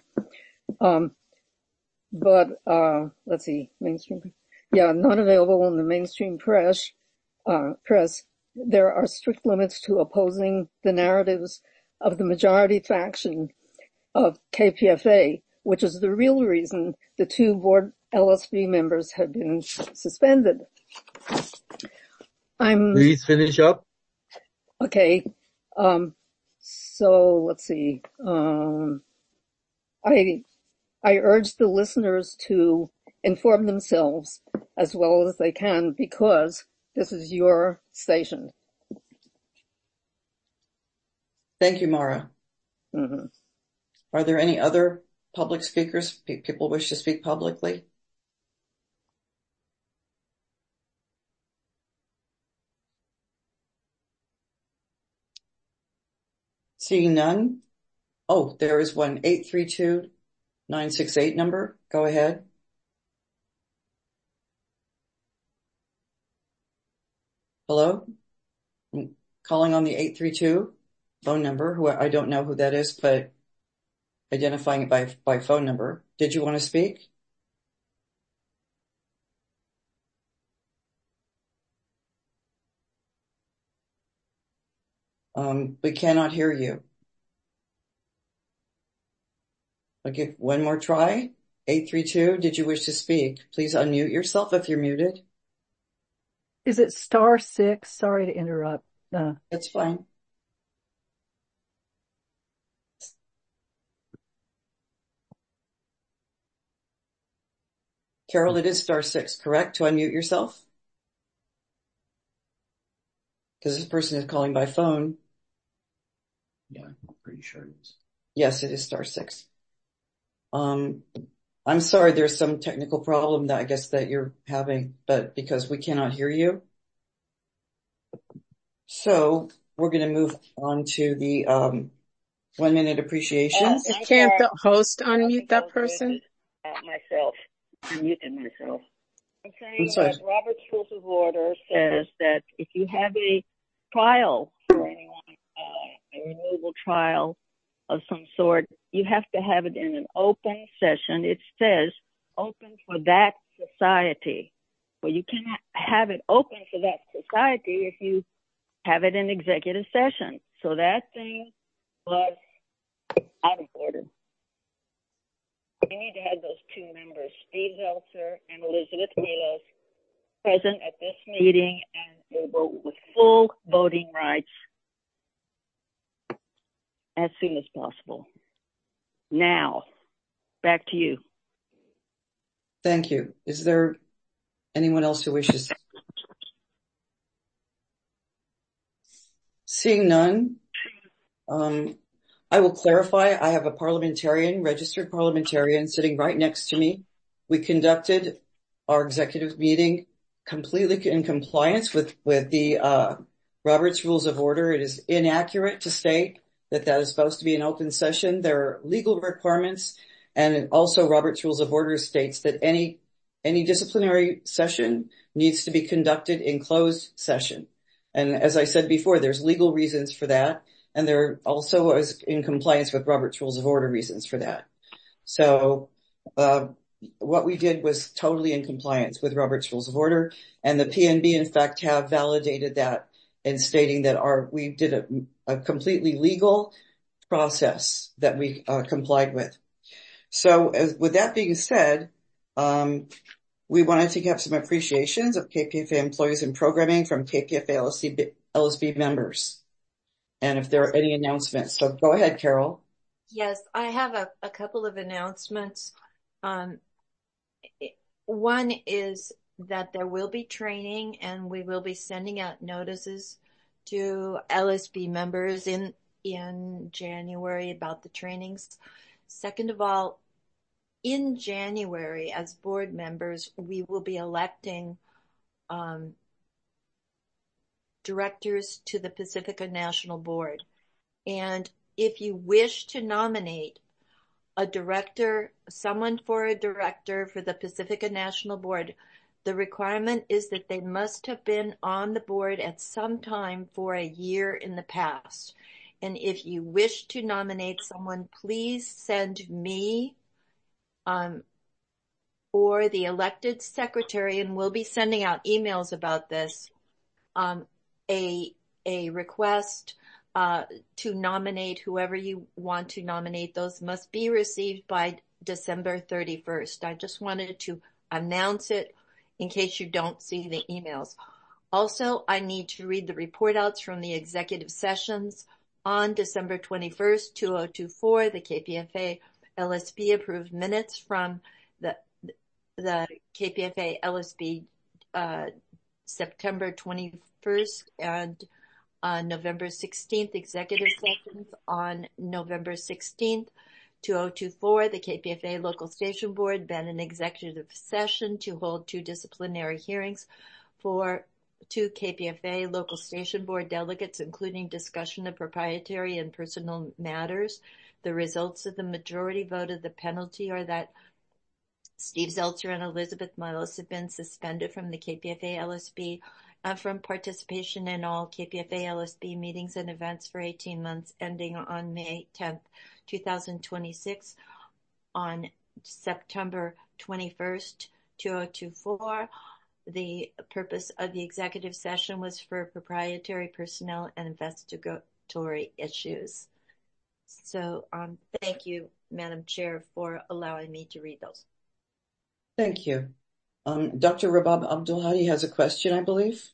But let's see, mainstream. Yeah, not available in the mainstream press. There are strict limits to opposing the narratives of the majority faction of KPFA, which is the real reason the 2 board LSB members have been suspended. Please finish up. Okay. So let's see. I urge the listeners to inform themselves as well as they can, because this is your station. Thank you, Mara. Mm-hmm. Are there any other public speakers? People wish to speak publicly? Seeing none? Oh, there is one. 832 968 number. Go ahead. Hello? I'm calling on the 832 phone number, who I don't know who that is, but identifying it by phone number. Did you want to speak? We cannot hear you. I'll give one more try. 832, did you wish to speak? Please unmute yourself if you're muted. Is it *6? Sorry to interrupt. That's fine. Carol, it is *6, correct? To unmute yourself? Because this person is calling by phone. Yeah, I'm pretty sure it is. Yes, it is *6. I'm sorry, there's some technical problem that I guess that you're having, but because we cannot hear you. So we're going to move on to the 1 minute appreciations. Can't the host unmute that person? Myself. I muted myself. I'm saying I'm sorry. that Robert's Rules of Order says that if you have a trial for anyone, a removal trial of some sort, you have to have it in an open session. It says open for that society. Well, you cannot have it open for that society if you have it in executive session. So that thing was out of order. We need to have those two members, Steve Zeltzer and Elizabeth Milos, present at this meeting and able with full voting rights as soon as possible. Now, back to you. Thank you. Is there anyone else who wishes? Seeing none, I will clarify. I have a registered parliamentarian sitting right next to me. We conducted our executive meeting completely in compliance with the Robert's Rules of Order. It is inaccurate to state that is supposed to be an open session. There are legal requirements, and also Robert's Rules of Order states that any disciplinary session needs to be conducted in closed session. And as I said before, there's legal reasons for that, and there also is in compliance with Robert's Rules of Order reasons for that. So what we did was totally in compliance with Robert's Rules of Order, and the PNB in fact have validated that in stating that we did a completely legal process that we complied with. So with that being said, we wanted to have some appreciations of KPFA employees and programming from KPFA LSB members. And if there are any announcements. So go ahead, Carol. Yes, I have a couple of announcements. One is that there will be training, and we will be sending out notices to LSB members in January about the trainings. Second of all, in January, as board members, we will be electing directors to the Pacifica National Board. And if you wish to nominate a director, someone for a director for the Pacifica National Board, the requirement is that they must have been on the board at some time for a year in the past. And if you wish to nominate someone, please send me or the elected secretary, and we'll be sending out emails about this, a request to nominate whoever you want to nominate. Those must be received by December 31st. I just wanted to announce it in case you don't see the emails. Also, I need to read the report outs from the executive sessions on December 21st, 2024. The KPFA LSB approved minutes from the KPFA LSB September 21st and November 16th executive sessions on November 16th, 2024. The KPFA Local Station Board been an executive session to hold 2 disciplinary hearings for to KPFA local station board delegates, including discussion of proprietary and personal matters. The results of the majority vote of the penalty are that Steve Zeltzer and Elizabeth Milos have been suspended from the KPFA LSB and from participation in all KPFA LSB meetings and events for 18 months ending on May 10th, 2026. On September 21st, 2024, the purpose of the executive session was for proprietary personnel and investigatory issues. So thank you, Madam Chair, for allowing me to read those. Thank you. Dr. Rabab Abdulhadi has a question, I believe.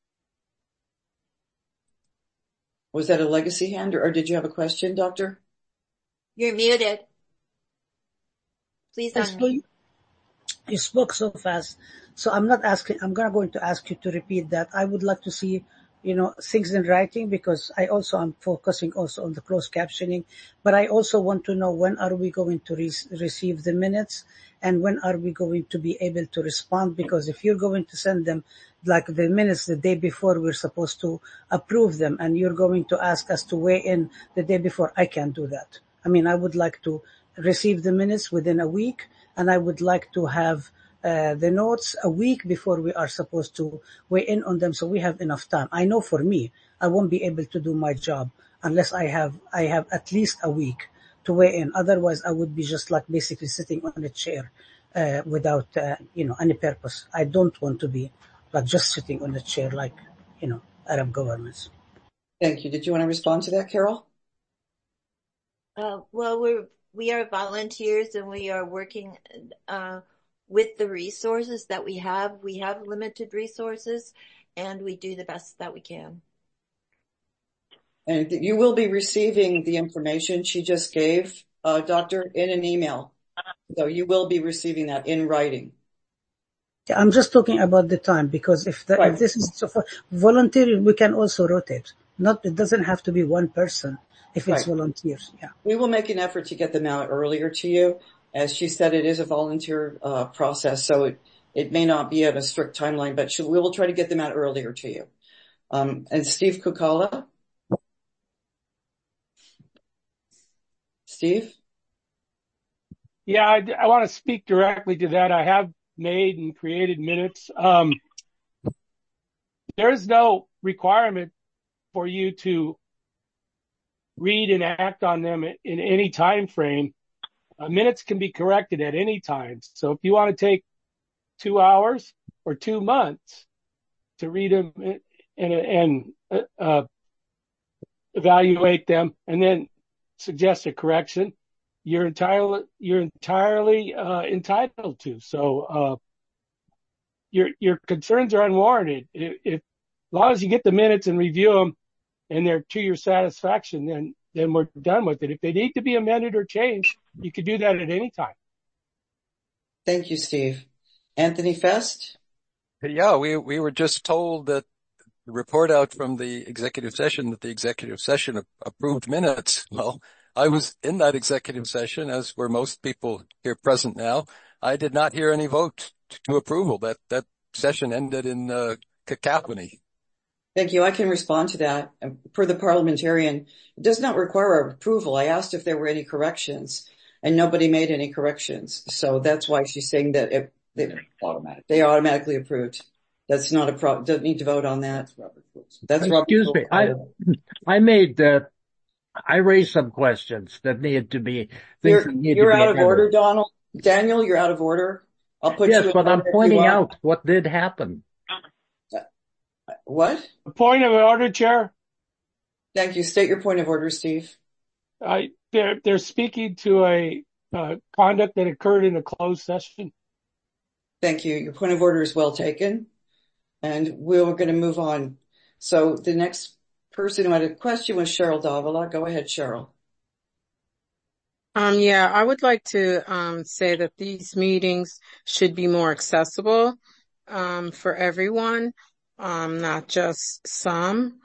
Was that a legacy hand, or did you have a question, Doctor? You're muted. Please unmute. You spoke so fast, so I'm not asking. I'm going to ask you to repeat that. I would like to see, things in writing, because I also am focusing also on the closed captioning. But I also want to know, when are we going to receive the minutes, and when are we going to be able to respond? Because if you're going to send them like the minutes the day before we're supposed to approve them, and you're going to ask us to weigh in the day before, I can't do that. I mean, I would like to receive the minutes within a week, and I would like to have the notes a week before we are supposed to weigh in on them, so we have enough time. I know for me, I won't be able to do my job unless I have at least a week to weigh in. Otherwise, I would be just like basically sitting on a chair without any purpose. I don't want to be like just sitting on a chair like Arab governments. Thank you. Did you want to respond to that, Carol? Well, we are volunteers, and we are working with the resources that we have. We have limited resources, and we do the best that we can. And you will be receiving the information she just gave, Doctor, in an email. So you will be receiving that in writing. Yeah, I'm just talking about the time, because if this is volunteering, we can also rotate. It doesn't have to be one person if it's volunteers. Yeah. We will make an effort to get them out earlier to you. As she said, it is a volunteer process, so it may not be at a strict timeline, but we will try to get them out earlier to you. And Steve Kukala? Steve? Yeah, I want to speak directly to that. I have made and created minutes. There's no requirement for you to read and act on them in any time frame. Minutes can be corrected at any time. So if you want to take 2 hours or 2 months to read them and evaluate them and then suggest a correction, you're entirely entitled to. So your concerns are unwarranted. If as long as you get the minutes and review them and they're to your satisfaction, then we're done with it. If they need to be amended or changed, you could do that at any time. Thank you, Steve. Anthony Fest? Yeah, we were just told that the report out from the executive session that the executive session approved minutes. Well, I was in that executive session, as were most people here present now. I did not hear any vote to approval. That session ended in cacophony. Thank you. I can respond to that. Per the parliamentarian, it does not require our approval. I asked if there were any corrections, and nobody made any corrections. So that's why she's saying that they automatically approved. That's not a doesn't need to vote on that. That's Excuse me. I raised some questions that needed to be. You're out of order, Donald. Daniel, you're out of order. I'll put you. Yes, but I'm pointing out what did happen. What? A point of order, Chair. Thank you. State your point of order, Steve. They're speaking to a conduct that occurred in a closed session. Thank you. Your point of order is well taken. And we're going to move on. So the next person who had a question was Cheryl Davila. Go ahead, Cheryl. Yeah, I would like to say that these meetings should be more accessible for everyone, not just some.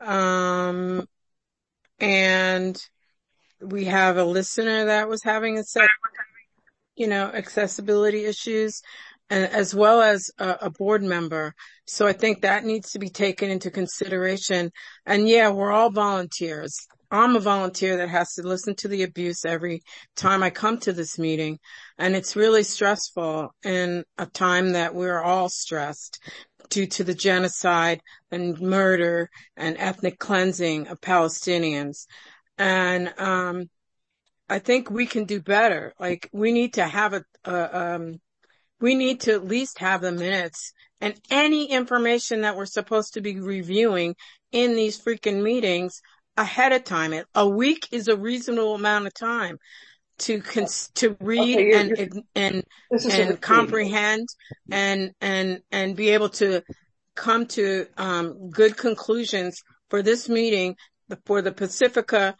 And we have a listener that was having accessibility issues. and as well as a board member. So I think that needs to be taken into consideration. And yeah, we're all volunteers. I'm a volunteer that has to listen to the abuse every time I come to this meeting. And it's really stressful in a time that we're all stressed due to the genocide and murder and ethnic cleansing of Palestinians. And, I think we can do better. Like, we need to have we need to at least have the minutes and any information that we're supposed to be reviewing in these freaking meetings ahead of time. A week is a reasonable amount of time to read and comprehend and be able to come to good conclusions for this meeting for the Pacifica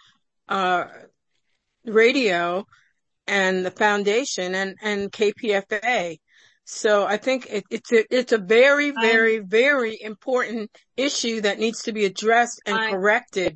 Radio and the foundation and KPFA. So I think it's a very, very, very important issue that needs to be addressed and corrected.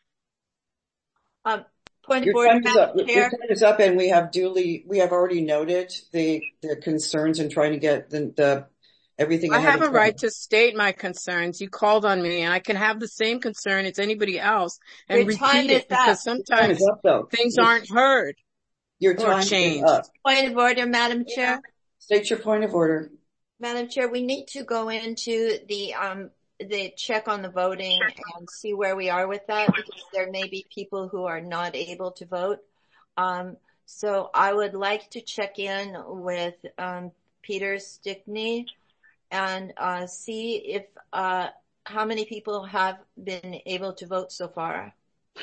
Point of Your order, time is up. Madam Your Chair. time is up, and we have already noted the concerns and trying to get the everything. I ahead have of a time. right to state my concerns. You called on me, and I can have the same concern as anybody else and Your time repeat it is because up. sometimes Your time is up, things aren't heard Your or time changed. is up. Point of order, Madam Chair. State your point of order. Madam Chair, we need to go into the check on the voting and see where we are with that, because there may be people who are not able to vote. So I would like to check in with Peter Stickney and see if how many people have been able to vote so far.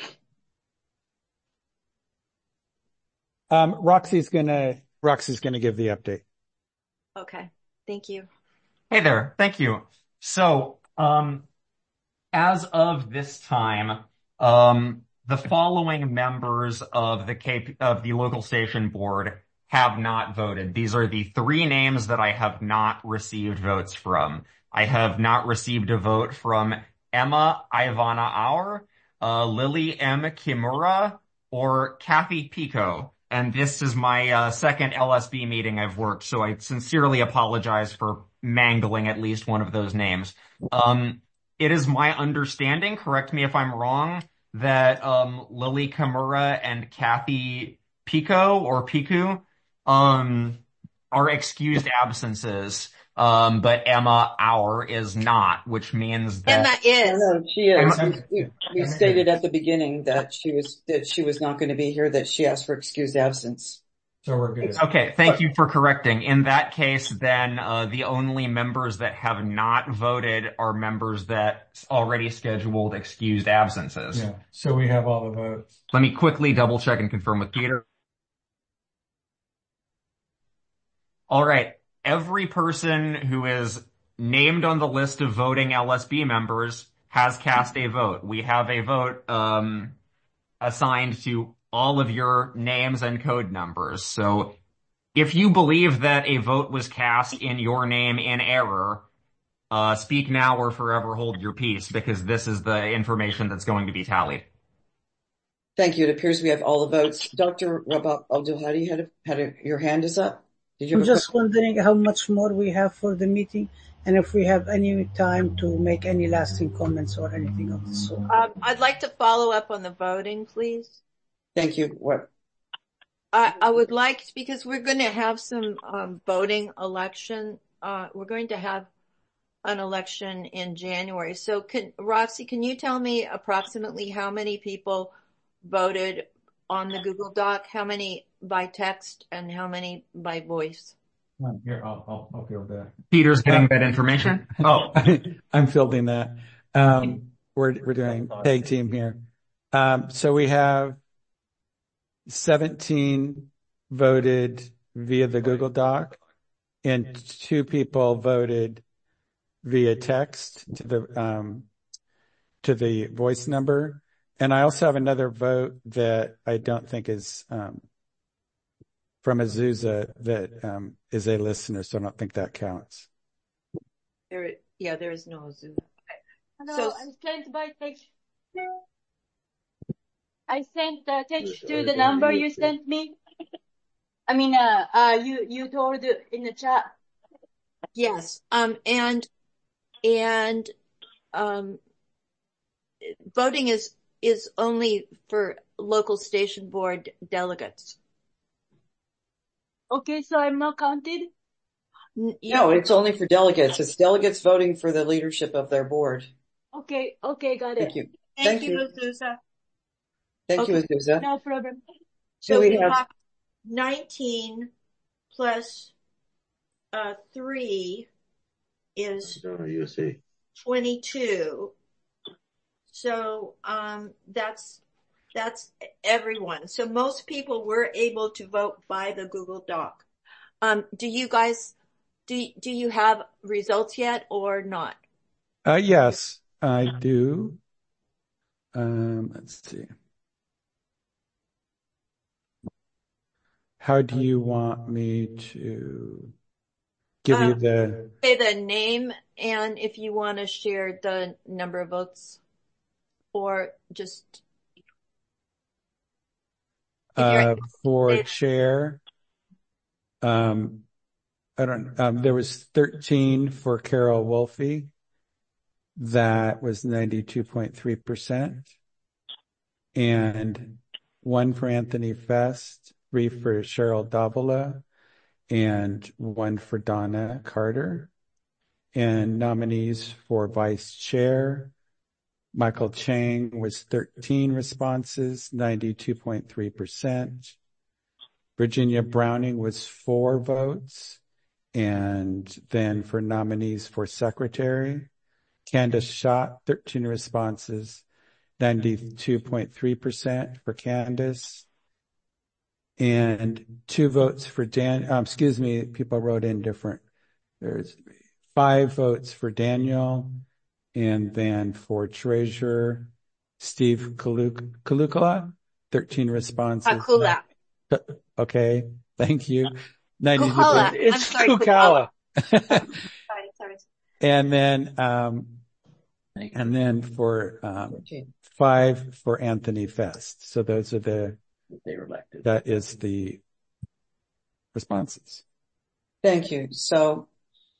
Roxy's gonna give the update. Okay, thank you. Hey there. Thank you. So, as of this time, the following members of the local station board have not voted. These are the 3 names that I have not received votes from. I have not received a vote from Emma Ivana Auer, Lily M. Kimura, or Kathy Pico. And this is my second LSB meeting I've worked, so I sincerely apologize for mangling at least one of those names. It is my understanding, correct me if I'm wrong, that Lily Kimura and Kathy Pico or Piku are excused absences, but Emma Auer is not, which means that Emma is. No, she is. We stated at the beginning that she was not going to be here, that she asked for excused absence. So we're good. Okay, thank you for correcting. In that case, then the only members that have not voted are members that already scheduled excused absences. Yeah. So we have all the votes. Let me quickly double check and confirm with Peter. All right. Every person who is named on the list of voting LSB members has cast a vote. We have a vote assigned to all of your names and code numbers. So if you believe that a vote was cast in your name in error, speak now or forever hold your peace, because this is the information that's going to be tallied. Thank you. It appears we have all the votes. Dr. Rabab Abdulhadi your hand is up. Did you I'm have a just wondering how much more we have for the meeting and if we have any time to make any lasting comments or anything of the sort. I'd like to follow up on the voting, please. Thank you. What? I would like, because we're going to have some voting election. We're going to have an election in January. So Roxy, can you tell me approximately how many people voted on the Google Doc? How many by text and how many by voice? Here, I'll field that. Peter's getting that information. Oh, I'm fielding that. We're doing tag team here. So we have 17 voted via the Google Doc, and 2 people voted via text to the voice number. And I also have another vote that I don't think is from Azusa that is a listener, so I don't think that counts. There is no Azusa. Hello, So- I'm sent by text. I sent the text to the number you sent me. I mean, you told in the chat. Yes. And voting is only for local station board delegates. Okay, so I'm not counted? No, it's only for delegates. It's delegates voting for the leadership of their board. Okay, got Thank it. you. Thank you, Azusa. Thank you, Azusa. No problem. So we have 19 plus 3 is 22. So that's everyone. So most people were able to vote by the Google Doc. Do you guys do you have results yet or not? Yes, I do. Let's see. How do you want me to give you say the name, and if you want to share the number of votes, or just for chair? There was 13 for Carol Wolfe. That was 92.3%. And 1 for Anthony Fest, 3 for Cheryl Davila, and 1 for Donna Carter. And nominees for vice chair, Michael Chang was 13 responses, 92.3%. Virginia Browning was 4 votes. And then for nominees for secretary, Candace Schott, 13 responses, 92.3% for Candace. And 2 votes for people wrote in different. There's 5 votes for Daniel. And then for treasurer, Steve Kalukala, 13 responses. Kakula. Okay, thank you. Kukala. It's Kukala. Sorry. And then for 5 for Anthony Fest. So those are they were elected. That is the responses. Thank you. So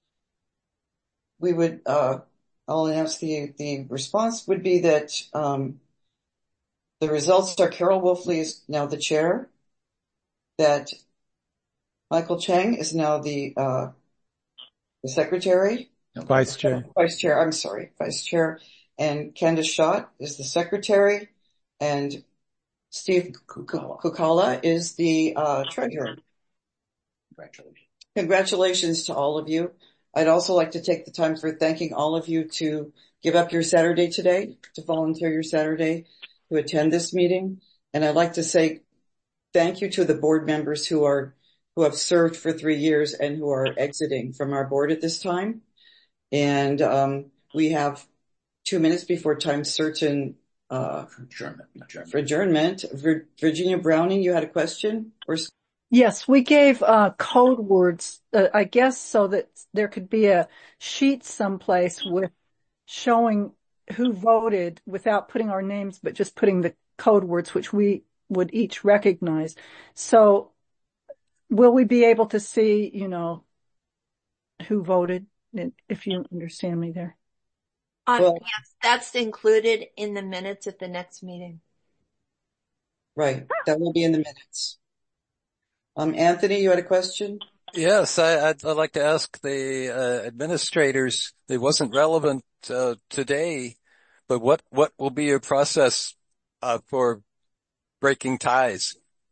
we would, I'll announce the response would be that, the results are Carol Wolfe is now the chair, that Michael Chang is now the secretary. Vice chair. Vice chair, and Candace Schott is the secretary, and Steve Kukala is the treasurer. Congratulations to all of you. I'd also like to take the time for thanking all of you to give up your Saturday today, to volunteer your Saturday to attend this meeting. And I'd like to say thank you to the board members who have served for 3 years and who are exiting from our board at this time. And we have 2 minutes before time certain adjournment. Virginia Browning, you had a question? Yes, we gave code words, I guess, so that there could be a sheet someplace with showing who voted without putting our names, but just putting the code words, which we would each recognize. So will we be able to see, who voted, if you understand me there? Yes, that's included in the minutes at the next meeting. Right, that will be in the minutes. Anthony, you had a question? Yes, I'd like to ask the administrators, it wasn't relevant today, but what will be your process for breaking ties?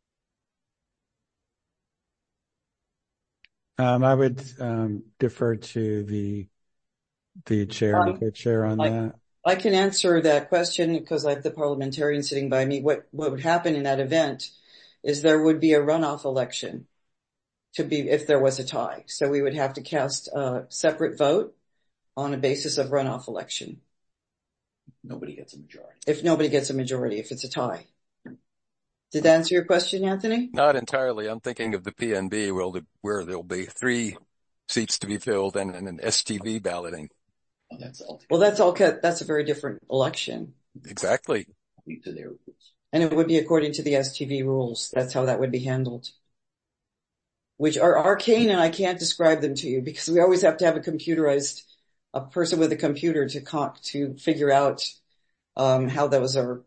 I would defer to the chair and co-chair on that. I can answer that question because I have the parliamentarian sitting by me. What would happen in that event is there would be a runoff election if there was a tie. So we would have to cast a separate vote on a basis of runoff election. Nobody gets a majority. If nobody gets a majority, if it's a tie. Did that answer your question, Anthony? Not entirely. I'm thinking of the PNB where there'll be 3 seats to be filled and an STV balloting. Oh, that's a very different election. Exactly. To their rules. And it would be according to the STV rules. That's how that would be handled. which are arcane and I can't describe them to you because we always have to have a person with a computer to figure out, how those are.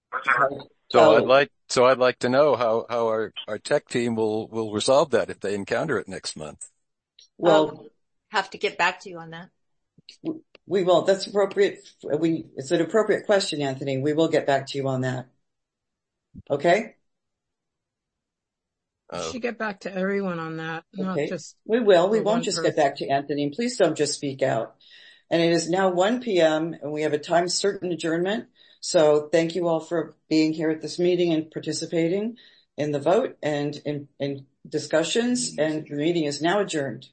So I'd like to know how our tech team will resolve that if they encounter it next month. Well, have to get back to you on that. We will. That's appropriate. It's an appropriate question, Anthony. We will get back to you on that. Okay? We should get back to everyone on that, not just. We will. We won't just get back to Anthony. And please don't just speak out. And it is now 1 p.m. and we have a time certain adjournment. So thank you all for being here at this meeting and participating in the vote and in discussions. And the meeting is now adjourned.